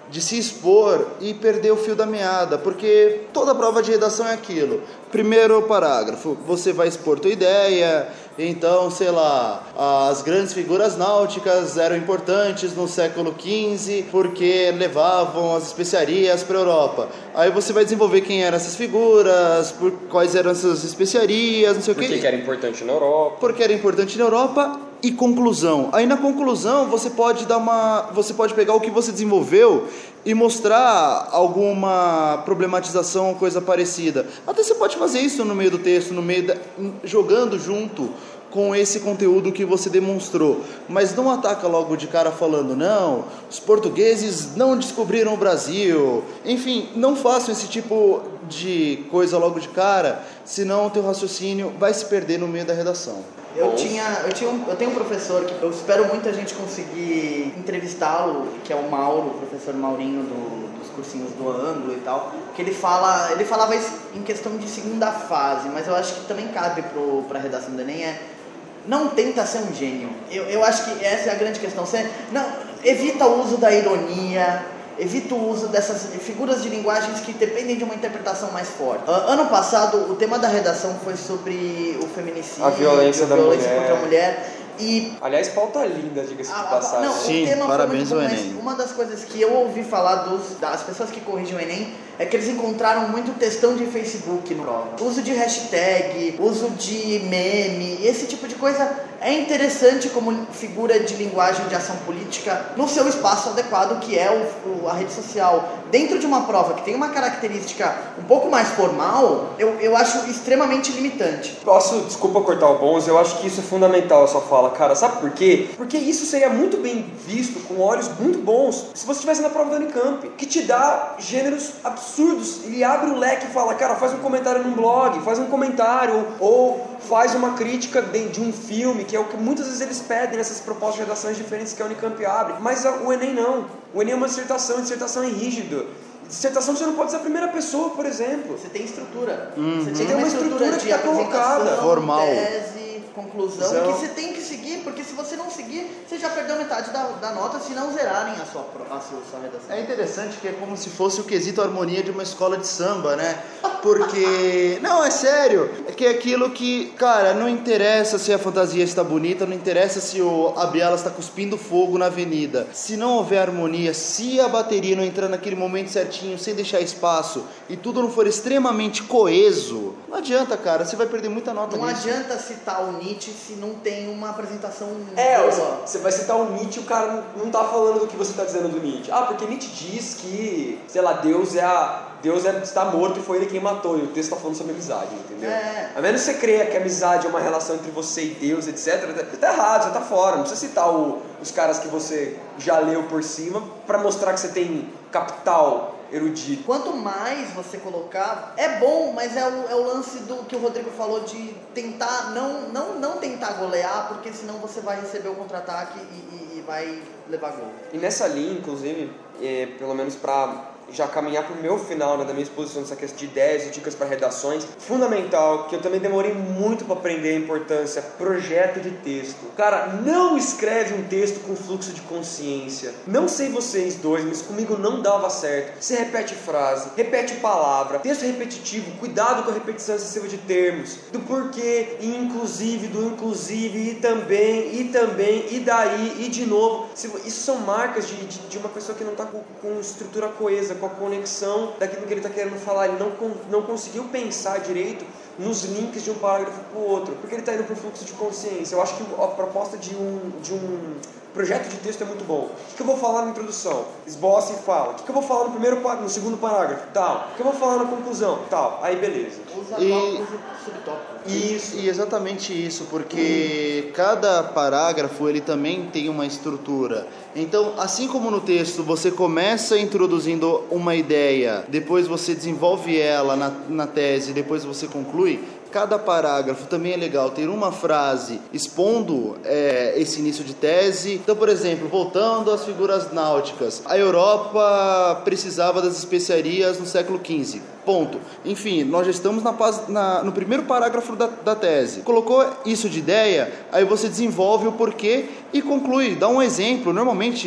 de se expor e perder o fio da meada, porque toda prova de redação é aquilo. Primeiro parágrafo, você vai expor tua ideia, então, sei lá, as grandes figuras náuticas eram importantes no século quinze porque levavam as especiarias para a Europa. Aí você vai desenvolver quem eram essas figuras, por quais eram essas especiarias, não sei o quê. Por que que era importante na Europa? Porque era importante na Europa. E conclusão. Aí na conclusão você pode dar uma, você pode pegar o que você desenvolveu e mostrar alguma problematização ou coisa parecida. Até você pode fazer isso no meio do texto, no meio da, jogando junto com esse conteúdo que você demonstrou, mas não ataca logo de cara falando, não, os portugueses não descobriram o Brasil. Enfim, não façam esse tipo de coisa logo de cara, senão o teu raciocínio vai se perder no meio da redação. Eu tinha, eu tinha um, eu tenho um professor que eu espero muito a gente conseguir entrevistá-lo, que é o Mauro, o professor Maurinho do, dos cursinhos do ângulo e tal, que ele fala, ele falava isso em questão de segunda fase, mas eu acho que também cabe pro, pra redação do Enem, é não tenta ser um gênio. Eu, eu acho que essa é a grande questão. Você não, evita o uso da ironia, evita o uso dessas figuras de linguagens que dependem de uma interpretação mais forte. Ano passado, o tema da redação foi sobre o feminicídio, a violência, a da violência mulher. contra a mulher. E aliás, pauta linda, diga-se de passagem. Não, Sim, o tema parabéns foi muito ao bom, Enem. mas uma das coisas que eu ouvi falar dos, das pessoas que corrigem o Enem é que eles encontraram muito textão de Facebook no prova. Uso de hashtag, uso de meme, esse tipo de coisa é interessante como figura de linguagem de ação política no seu espaço adequado, que é o, o, a rede social. Dentro de uma prova que tem uma característica um pouco mais formal, eu, eu acho extremamente limitante. Posso, desculpa cortar o Bonzo, eu acho que isso é fundamental a sua fala, cara. Sabe por quê? Porque isso seria muito bem visto, com olhos muito bons, se você estivesse na prova da Unicamp, que te dá gêneros absurdos. Ele abre o leque e fala, cara, faz um comentário num blog, faz um comentário, ou faz uma crítica de, de um filme, que é o que muitas vezes eles pedem nessas propostas de redações diferentes que a Unicamp abre. Mas a, o Enem não. O Enem é uma dissertação, a dissertação é rígido. Dissertação você não pode ser a primeira pessoa, por exemplo. Você tem estrutura. Uhum. Você tem, tem uma estrutura, estrutura que de tá colocada. apresentação, Formal. tese, conclusão, Exato. que você tem que seguir, porque se você não seguir, você já perdeu metade da, da nota, se não zerarem a sua, a sua, a sua redação. É interessante que é como se fosse o quesito harmonia de uma escola de samba, né? Porque... Não, é sério. É que é aquilo que, cara, não interessa se a fantasia está bonita, não interessa se o a biela está cuspindo fogo na avenida. Se não houver harmonia, se a bateria não entrar naquele momento certinho, sem deixar espaço, e tudo não for extremamente coeso, não adianta, cara. Você vai perder muita nota Não nisso. adianta citar o Nietzsche se não tem uma apresentação É, boa. você vai citar o Nietzsche, o cara não, não tá falando do que você tá dizendo do Nietzsche. Ah, porque Nietzsche diz que, sei lá, Deus é a... Deus é, está morto e foi ele quem matou, e o texto está falando sobre amizade, entendeu? É. A menos que você creia que a amizade é uma relação entre você e Deus, etcétera, você tá errado, você tá fora. Não precisa citar o, os caras que você já leu por cima para mostrar que você tem capital erudito. Quanto mais você colocar, é bom, mas é o, é o lance do que o Rodrigo falou de tentar, não, não, não tentar golear, porque senão você vai receber o contra-ataque e, e, e vai levar gol. E nessa linha, inclusive, é, pelo menos para já caminhar pro meu final, né, da minha exposição dessa questão de ideias e dicas para redações, fundamental, que eu também demorei muito para aprender a importância, projeto de texto. Cara, não escreve um texto com fluxo de consciência. Não sei vocês dois, mas comigo não dava certo. Você repete frase, repete palavra, texto repetitivo, cuidado com a repetição excessiva de termos, do porquê, e inclusive, do inclusive, e também, e também, e daí, e de novo. Isso são marcas de, de, de uma pessoa que não está com, com estrutura coesa, com a conexão daquilo que ele está querendo falar. Ele não, não conseguiu pensar direito nos links de um parágrafo para o outro, porque ele está indo para o fluxo de consciência. Eu acho que a proposta de um, de um projeto de texto é muito bom. O que eu vou falar na introdução? Esboça e fala. O que eu vou falar no, primeiro, no segundo parágrafo? Tal. O que eu vou falar na conclusão? Tal. Aí beleza. Usa E- tópicos e subtópicos. Isso, e exatamente isso, porque cada parágrafo ele também tem uma estrutura. Então, assim como no texto você começa introduzindo uma ideia, depois você desenvolve ela na, na tese, depois você conclui, cada parágrafo também é legal ter uma frase expondo é, esse início de tese. Então, por exemplo, voltando às figuras náuticas, a Europa precisava das especiarias no século quinze. Ponto. Enfim, nós já estamos na, na, no primeiro parágrafo da, da tese. Colocou isso de ideia, aí você desenvolve o porquê e conclui. Dá um exemplo. Normalmente,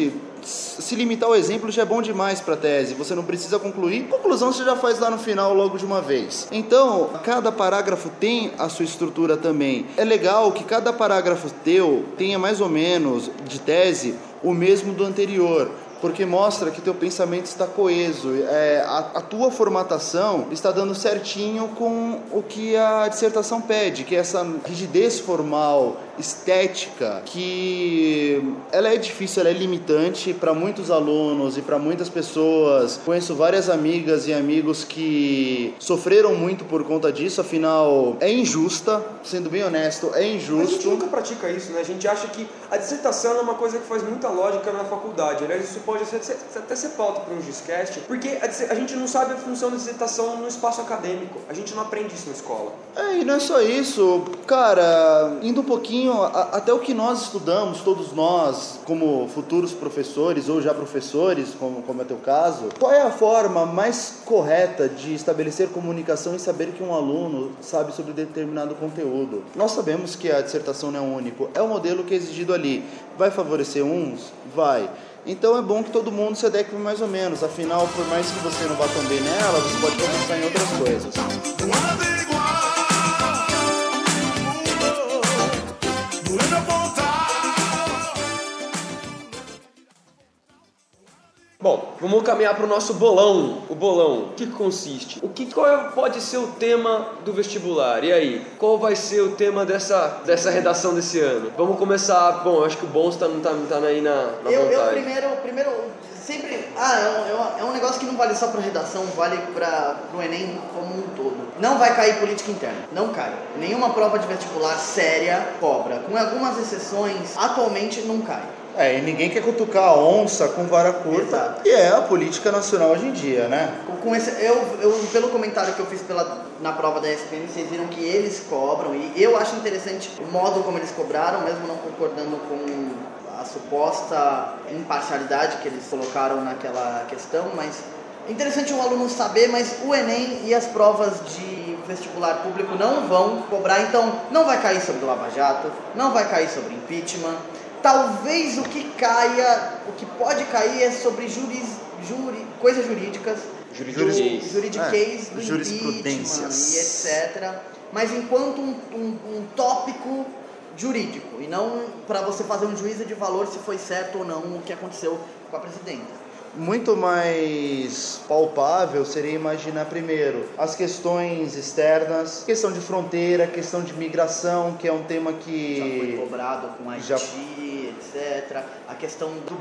se limitar ao exemplo já é bom demais para a tese, você não precisa concluir, conclusão você já faz lá no final logo de uma vez. Então, cada parágrafo tem a sua estrutura também. É legal que cada parágrafo teu tenha mais ou menos, de tese, o mesmo do anterior, porque mostra que teu pensamento está coeso, é, a, a tua formatação está dando certinho com o que a dissertação pede, que é essa rigidez formal, estética, que ela é difícil, ela é limitante para muitos alunos e para muitas pessoas. Conheço várias amigas e amigos que sofreram muito por conta disso, afinal é injusta, sendo bem honesto, é injusto. A gente nunca pratica isso, né? A gente acha que a dissertação é uma coisa que faz muita lógica na faculdade. Aliás, isso pode ser, até ser pauta para um Giscast, porque a, a gente não sabe a função da dissertação no espaço acadêmico. A gente não aprende isso na escola. É, e não é só isso. Cara, indo um pouquinho a, até o que nós estudamos, todos nós, como futuros professores ou já professores, como, como é teu caso, qual é a forma mais correta de estabelecer comunicação e saber que um aluno sabe sobre determinado conteúdo? Nós sabemos que a dissertação não é único, é o modelo que é exigido ali. Vai favorecer uns? Vai. Então é bom que todo mundo se adeque mais ou menos, afinal, por mais que você não vá tão bem nela, você pode pensar em outras coisas. Bom, vamos caminhar para o nosso bolão. O bolão, o que consiste? O que, qual é, pode ser o tema do vestibular? E aí, qual vai ser o tema dessa, dessa redação desse ano? Vamos começar, bom, eu acho que o Bons tá, tá, tá aí na, na eu, vontade. Eu primeiro, primeiro, sempre, ah, é um, é um negócio que não vale só para redação, vale para o Enem como um todo. Não vai cair política interna, não cai. Nenhuma prova de vestibular séria cobra, com algumas exceções, atualmente não cai. É, e ninguém quer cutucar a onça com vara curta, Exato. Que é a política nacional hoje em dia, né? Com esse, eu, eu, pelo comentário que eu fiz pela, na prova da E S P M, vocês viram que eles cobram, e eu acho interessante o modo como eles cobraram, mesmo não concordando com a suposta imparcialidade que eles colocaram naquela questão, mas é interessante um aluno saber, mas o Enem e as provas de vestibular público não vão cobrar, então não vai cair sobre o Lava Jato, não vai cair sobre impeachment. Talvez o que caia, o que pode cair é sobre juris, juri, coisas jurídicas, Juridiquês. do, juridiquês É, do jurisprudências. impeachment e etcétera. Mas enquanto um, um, um tópico jurídico, e não para você fazer um juízo de valor se foi certo ou não o que aconteceu com a presidenta. Muito mais palpável seria imaginar primeiro as questões externas, questão de fronteira, questão de migração, que é um tema que Já foi cobrado com Haiti, Já... etcétera. A questão do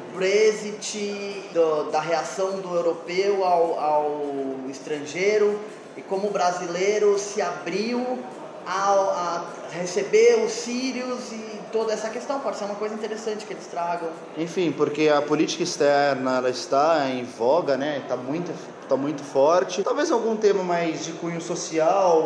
Brexit, do, da reação do europeu ao, ao estrangeiro, e como o brasileiro se abriu a, a receber os sírios e toda essa questão. Pode ser uma coisa interessante que eles tragam. Enfim, porque a política externa ela está em voga, né? Está muito, tá muito forte. Talvez algum tema mais de cunho social,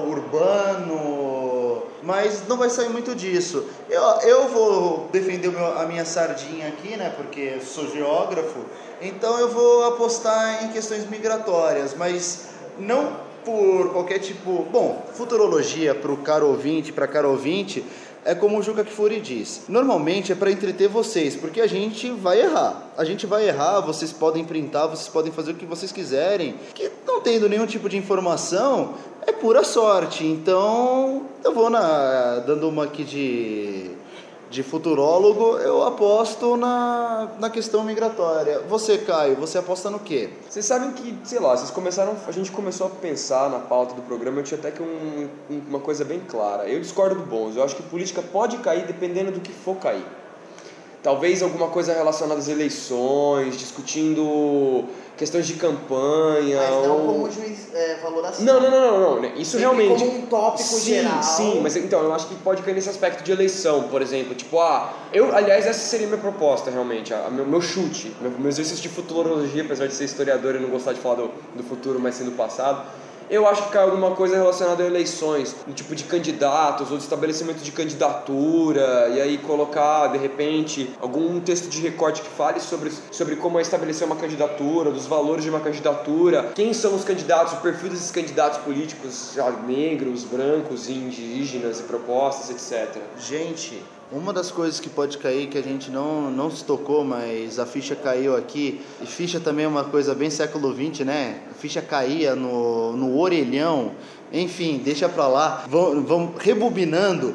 urbano, mas não vai sair muito disso. Eu, eu vou defender o meu, a minha sardinha aqui, né? Porque sou geógrafo, então eu vou apostar em questões migratórias, mas não por qualquer tipo... Bom, futurologia para o caro ouvinte, para a cara ouvinte, é como o Juca Kfouri diz. Normalmente é para entreter vocês, porque a gente vai errar. A gente vai errar, vocês podem printar, vocês podem fazer o que vocês quiserem. Que não tendo nenhum tipo de informação, é pura sorte. Então, eu vou na, dando uma aqui de... de futurólogo, eu aposto na, na questão migratória. Você, Caio, você aposta no quê? Vocês sabem que, sei lá, vocês começaram, a gente começou a pensar na pauta do programa, eu tinha até que um, uma coisa bem clara. Eu discordo do Bons, eu acho que política pode cair dependendo do que for cair. Talvez alguma coisa relacionada às eleições, discutindo questões de campanha. Mas não ou... como juiz, é, valoração. Não, não, não, não, não. Isso Sempre realmente. como um tópico sim, geral. Sim, mas então, eu acho que pode cair nesse aspecto de eleição, por exemplo. Tipo, ah, eu, aliás, essa seria a minha proposta, realmente. A, a meu, meu chute, meu, meu exercício de futurologia, apesar de ser historiador e não gostar de falar do, do futuro, mas sim do passado. Eu acho que cai alguma coisa relacionada a eleições, no tipo de candidatos ou de estabelecimento de candidatura, e aí colocar, de repente, algum texto de recorte que fale sobre, sobre como é estabelecer uma candidatura, dos valores de uma candidatura, quem são os candidatos, o perfil desses candidatos políticos, já, negros, brancos, indígenas e propostas, etcétera. Gente, Uma das coisas que pode cair, que a gente não, não se tocou, mas a ficha caiu aqui, e ficha também é uma coisa bem século vinte, né? A ficha caía no, no orelhão, enfim, deixa pra lá, vamos, vamos rebobinando.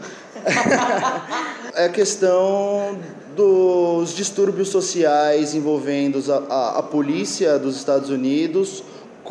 É a questão dos distúrbios sociais envolvendo a, a, a polícia dos Estados Unidos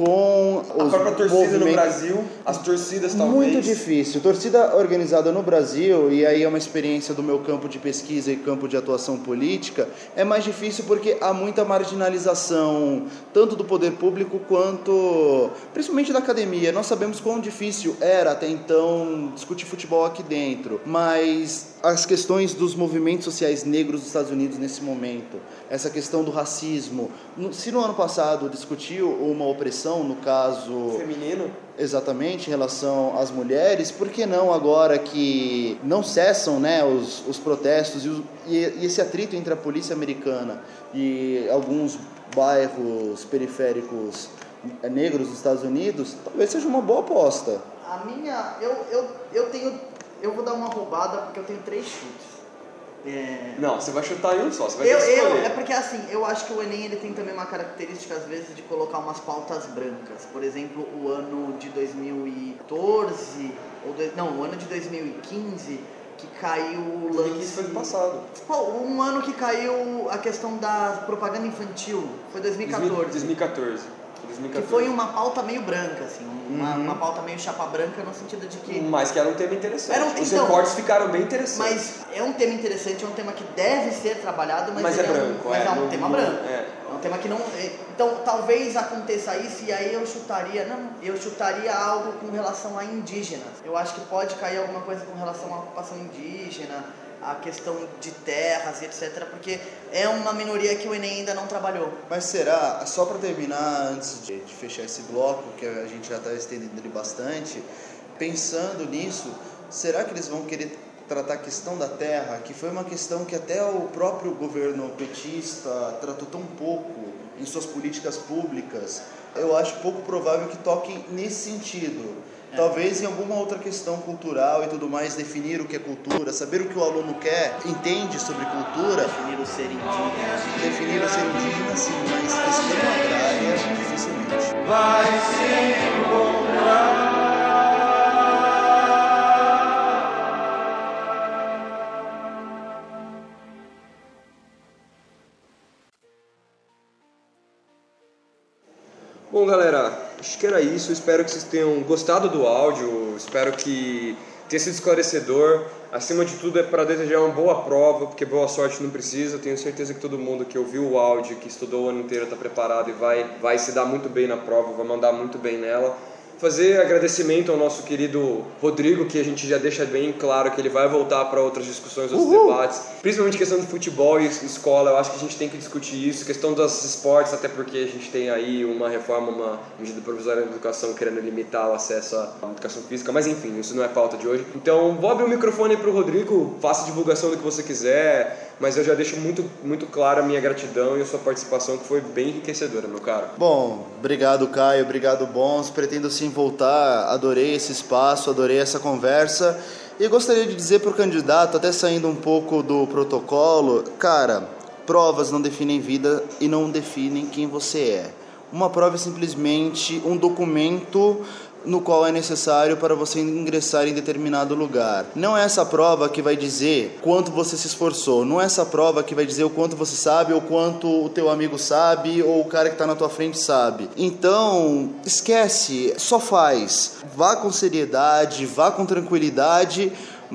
com a os própria torcida movimentos... no Brasil, as torcidas talvez. Muito difícil. Torcida organizada no Brasil, e aí é uma experiência do meu campo de pesquisa e campo de atuação política, é mais difícil porque há muita marginalização, tanto do poder público quanto, principalmente da academia. Nós sabemos quão difícil era até então discutir futebol aqui dentro, mas as questões dos movimentos sociais negros dos Estados Unidos nesse momento, essa questão do racismo, se no ano passado discutiu uma opressão, no caso feminino, exatamente, em relação às mulheres, por que não agora que não cessam, né, os, os protestos e, os, e, e esse atrito entre a polícia americana e alguns bairros periféricos negros dos Estados Unidos, talvez seja uma boa aposta. A minha, eu, eu, eu tenho, eu vou dar uma roubada porque eu tenho três chutes. É... Não, você vai chutar em um só, você vai eu, ter que escolher. eu, é porque assim, eu acho que o Enem ele tem também uma característica às vezes de colocar umas pautas brancas. Por exemplo, o ano de dois mil e quatorze, ou do, não, o ano de dois mil e quinze, que caiu o lance... dois mil e quinze foi ano passado. Pô, um ano que caiu a questão da propaganda infantil, foi dois mil e quatorze. dois mil e quatorze. Que foi uma pauta meio branca, assim, uma, uhum. uma pauta meio chapa branca no sentido de que... Mas que era um tema interessante. Era um, Os então, recortes ficaram bem interessantes. Mas é um tema interessante, é um tema que deve ser trabalhado, mas, mas é, é branco. É um, mas é, é um não, tema não, branco. É. é um tema que não... Então, talvez aconteça isso e aí eu chutaria... Não, eu chutaria algo com relação a indígenas. Eu acho que pode cair alguma coisa com relação à ocupação indígena, a questão de terras e etcétera, porque é uma minoria que o Enem ainda não trabalhou. Mas será, só para terminar, antes de, de fechar esse bloco, que a gente já está estendendo ele bastante, pensando nisso, será que eles vão querer tratar a questão da terra, que foi uma questão que até o próprio governo petista tratou tão pouco em suas políticas públicas? Eu acho pouco provável que toquem nesse sentido. É. Talvez em alguma outra questão cultural e tudo mais, definir o que é cultura, saber o que o aluno quer, entende sobre cultura. Definir o ser indígena. Definir o ser indígena, sim, mas questão agrária, dificilmente. Vai se encontrar. Bom, galera, acho que era isso. Espero que vocês tenham gostado do áudio. Espero que tenha sido esclarecedor. Acima de tudo é para desejar uma boa prova, porque boa sorte não precisa. Tenho certeza que todo mundo que ouviu o áudio, que estudou o ano inteiro, está preparado e vai, vai se dar muito bem na prova, vai mandar muito bem nela. Fazer agradecimento ao nosso querido Rodrigo, que a gente já deixa bem claro que ele vai voltar para outras discussões, outros Uhul. debates, principalmente questão de futebol e escola. Eu acho que a gente tem que discutir isso, questão dos esportes, até porque a gente tem aí uma reforma, uma medida provisória da educação querendo limitar o acesso à educação física, mas enfim, isso não é pauta de hoje. Então vou abrir o microfone para o Rodrigo, faça divulgação do que você quiser, mas eu já deixo muito, muito claro a minha gratidão e a sua participação, que foi bem enriquecedora, meu caro. Bom, obrigado, Caio, obrigado, Bons. Pretendo sim voltar, adorei esse espaço, adorei essa conversa e gostaria de dizer para o candidato, até saindo um pouco do protocolo, cara, provas não definem vida e não definem quem você é. Uma prova é simplesmente um documento no qual é necessário para você ingressar em determinado lugar. Não é essa prova que vai dizer quanto você se esforçou, não é essa prova que vai dizer o quanto você sabe, ou quanto o teu amigo sabe, ou o cara que está na tua frente sabe. Então, esquece, só faz. Vá com seriedade, vá com tranquilidade,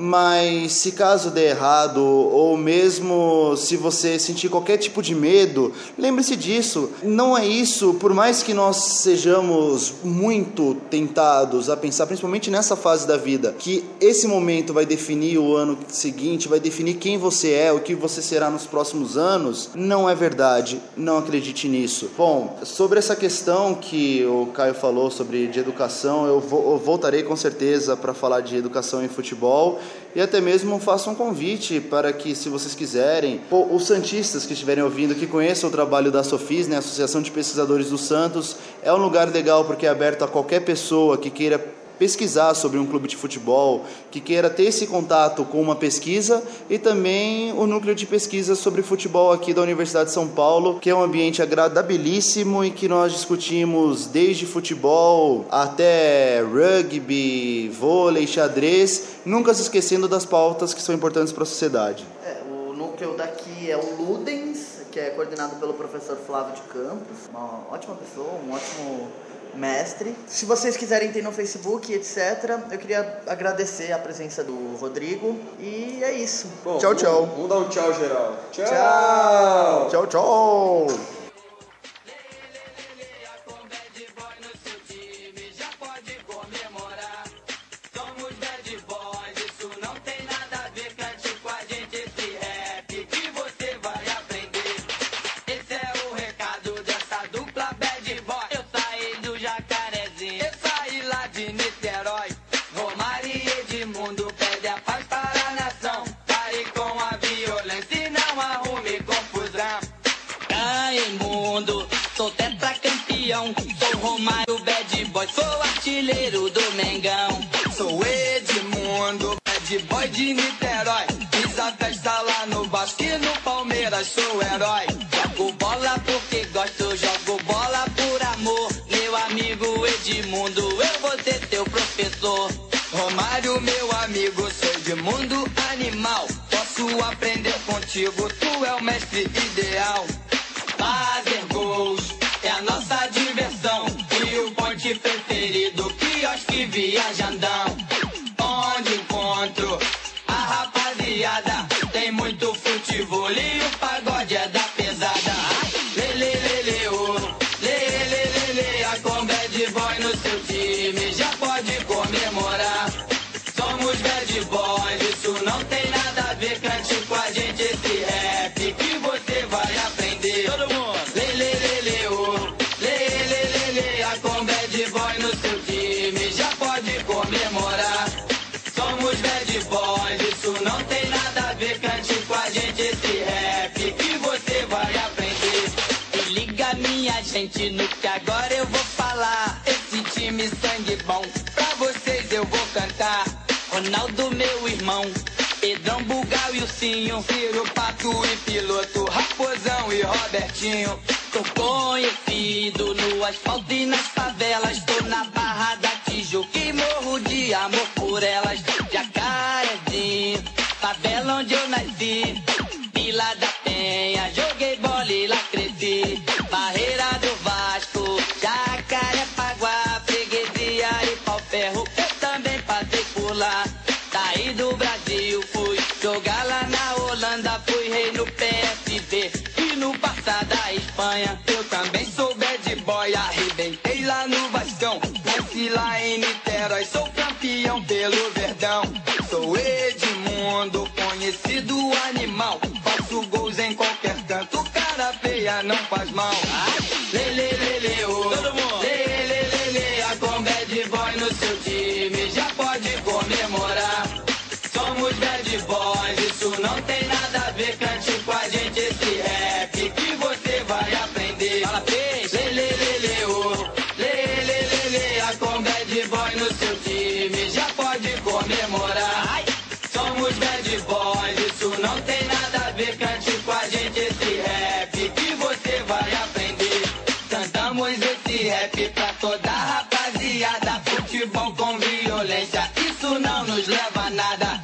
mas se caso der errado, ou mesmo se você sentir qualquer tipo de medo, lembre-se disso. Não é isso, por mais que nós sejamos muito tentados a pensar, principalmente nessa fase da vida, que esse momento vai definir o ano seguinte, vai definir quem você é, o que você será nos próximos anos, não é verdade, não acredite nisso. Bom, sobre essa questão que o Caio falou sobre de educação, eu, vo- eu voltarei com certeza para falar de educação em futebol. E até mesmo faço um convite para que, se vocês quiserem, pô, os santistas que estiverem ouvindo, que conheçam o trabalho da Sofis, né, Associação de Pesquisadores do Santos, é um lugar legal porque é aberto a qualquer pessoa que queira pesquisar sobre um clube de futebol, que queira ter esse contato com uma pesquisa, e também o núcleo de pesquisa sobre futebol aqui da Universidade de São Paulo, que é um ambiente agradabilíssimo e que nós discutimos desde futebol até rugby, vôlei, xadrez, nunca se esquecendo das pautas que são importantes para a sociedade. É, o núcleo daqui é o Ludens, que é coordenado pelo professor Flávio de Campos, uma ótima pessoa, um ótimo mestre. Se vocês quiserem ter no Facebook, etcétera, eu queria agradecer a presença do Rodrigo. E é isso. Bom, tchau, tchau. Vamos, vamos dar um tchau geral. Tchau. Tchau, tchau. Sou Romário, bad boy, sou artilheiro do Mengão. Sou Edmundo, bad boy de Niterói. Fiz a festa lá no Vasco e no Palmeiras sou herói. Jogo bola porque gosto, jogo bola por amor. Meu amigo Edmundo, eu vou ser teu professor. Romário, meu amigo, sou Edmundo animal. Posso aprender contigo, tu é o mestre ideal. Fazer gols é a nossa diversão. E o ponte preferido, quiosque viajandão. Onde encontro a rapaziada, tem muito futebol e o pagode é da pesada. Lele, lele, oh, lele, lele, a com bad boy no seu time já pode comemorar. Somos bad boys, isso não tem nada a ver, cante com a gente esse rap que você vai aprender. Todo mundo. Lele, lele, oh, lele, lele, a com bad boy no seu time já pode comemorar. Somos bad boys, isso não tem nada a ver, cante com a gente esse rap que você vai aprender. E liga minha gente no que agora eu vou falar. Esse time sangue bom, pra vocês eu vou cantar. Ronaldo, meu irmão, Pedrão, Bugal e o Cinho, Ciro, Pato e Piloto, Raposão e Robertinho. Tô conhecido no asfalto e nas favelas, tô na Barra da Tijuca e morro de amor por elas. Jacarezinho, favela onde eu nasci, Vila da Penha, joguei bola e lá cresci. Barreira do Vasco, Jacarepaguá, freguesia e pau-ferro, eu também passei por lá. Saí do Brasil, fui jogar lá na Holanda, fui rei no P S V e no Barça da Espanha. Eu também sou bad boy, arrebentei lá no Vascão, nasci lá em Niterói, sou campeão pelo Verdão. Sou Edmundo, conhecido animal, faço gols em qualquer canto, cara feia não faz mal. Lele, lele, oh, lele, lele, a com bad boy no seu time já pode comemorar. Somos bad boys, isso não tem nada a ver, cante com a gente esse rap que você vai aprender. Fala, peixe. Lele, lele, oh, lele, lele, a com bad boy no seu time já pode comemorar. Somos bad boys, isso não tem nada a ver, cante com a gente esse rap que você vai aprender. Cantamos esse rap pra toda a rapaziada, futebol com violência, isso não nos leva a nada.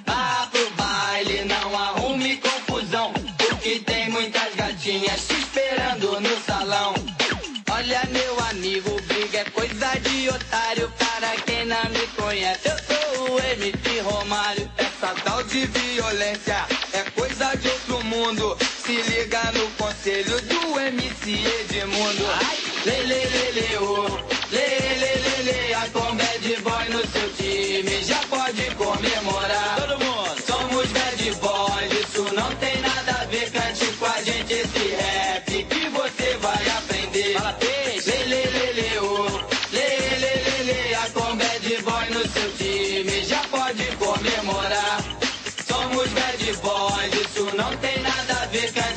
Vá pro baile, não arrume confusão, porque tem muitas gatinhas te esperando no salão. Olha meu amigo, briga é coisa de otário, para quem não me conhece, eu sou o M C Romário. Essa tal de violência é coisa de outro mundo, se liga no conselho do M C Edmundo. Lele, lele, oh, lele, lele, a com bad boy no seu time já pode comemorar. Todo mundo. Somos bad boys, isso não tem nada a ver, cante com a gente esse rap que você vai aprender. Fala, peixe. Lele, lele, oh, lele, lele, a com bad boy no seu time já pode comemorar. Somos bad boys, isso não tem nada a ver, cante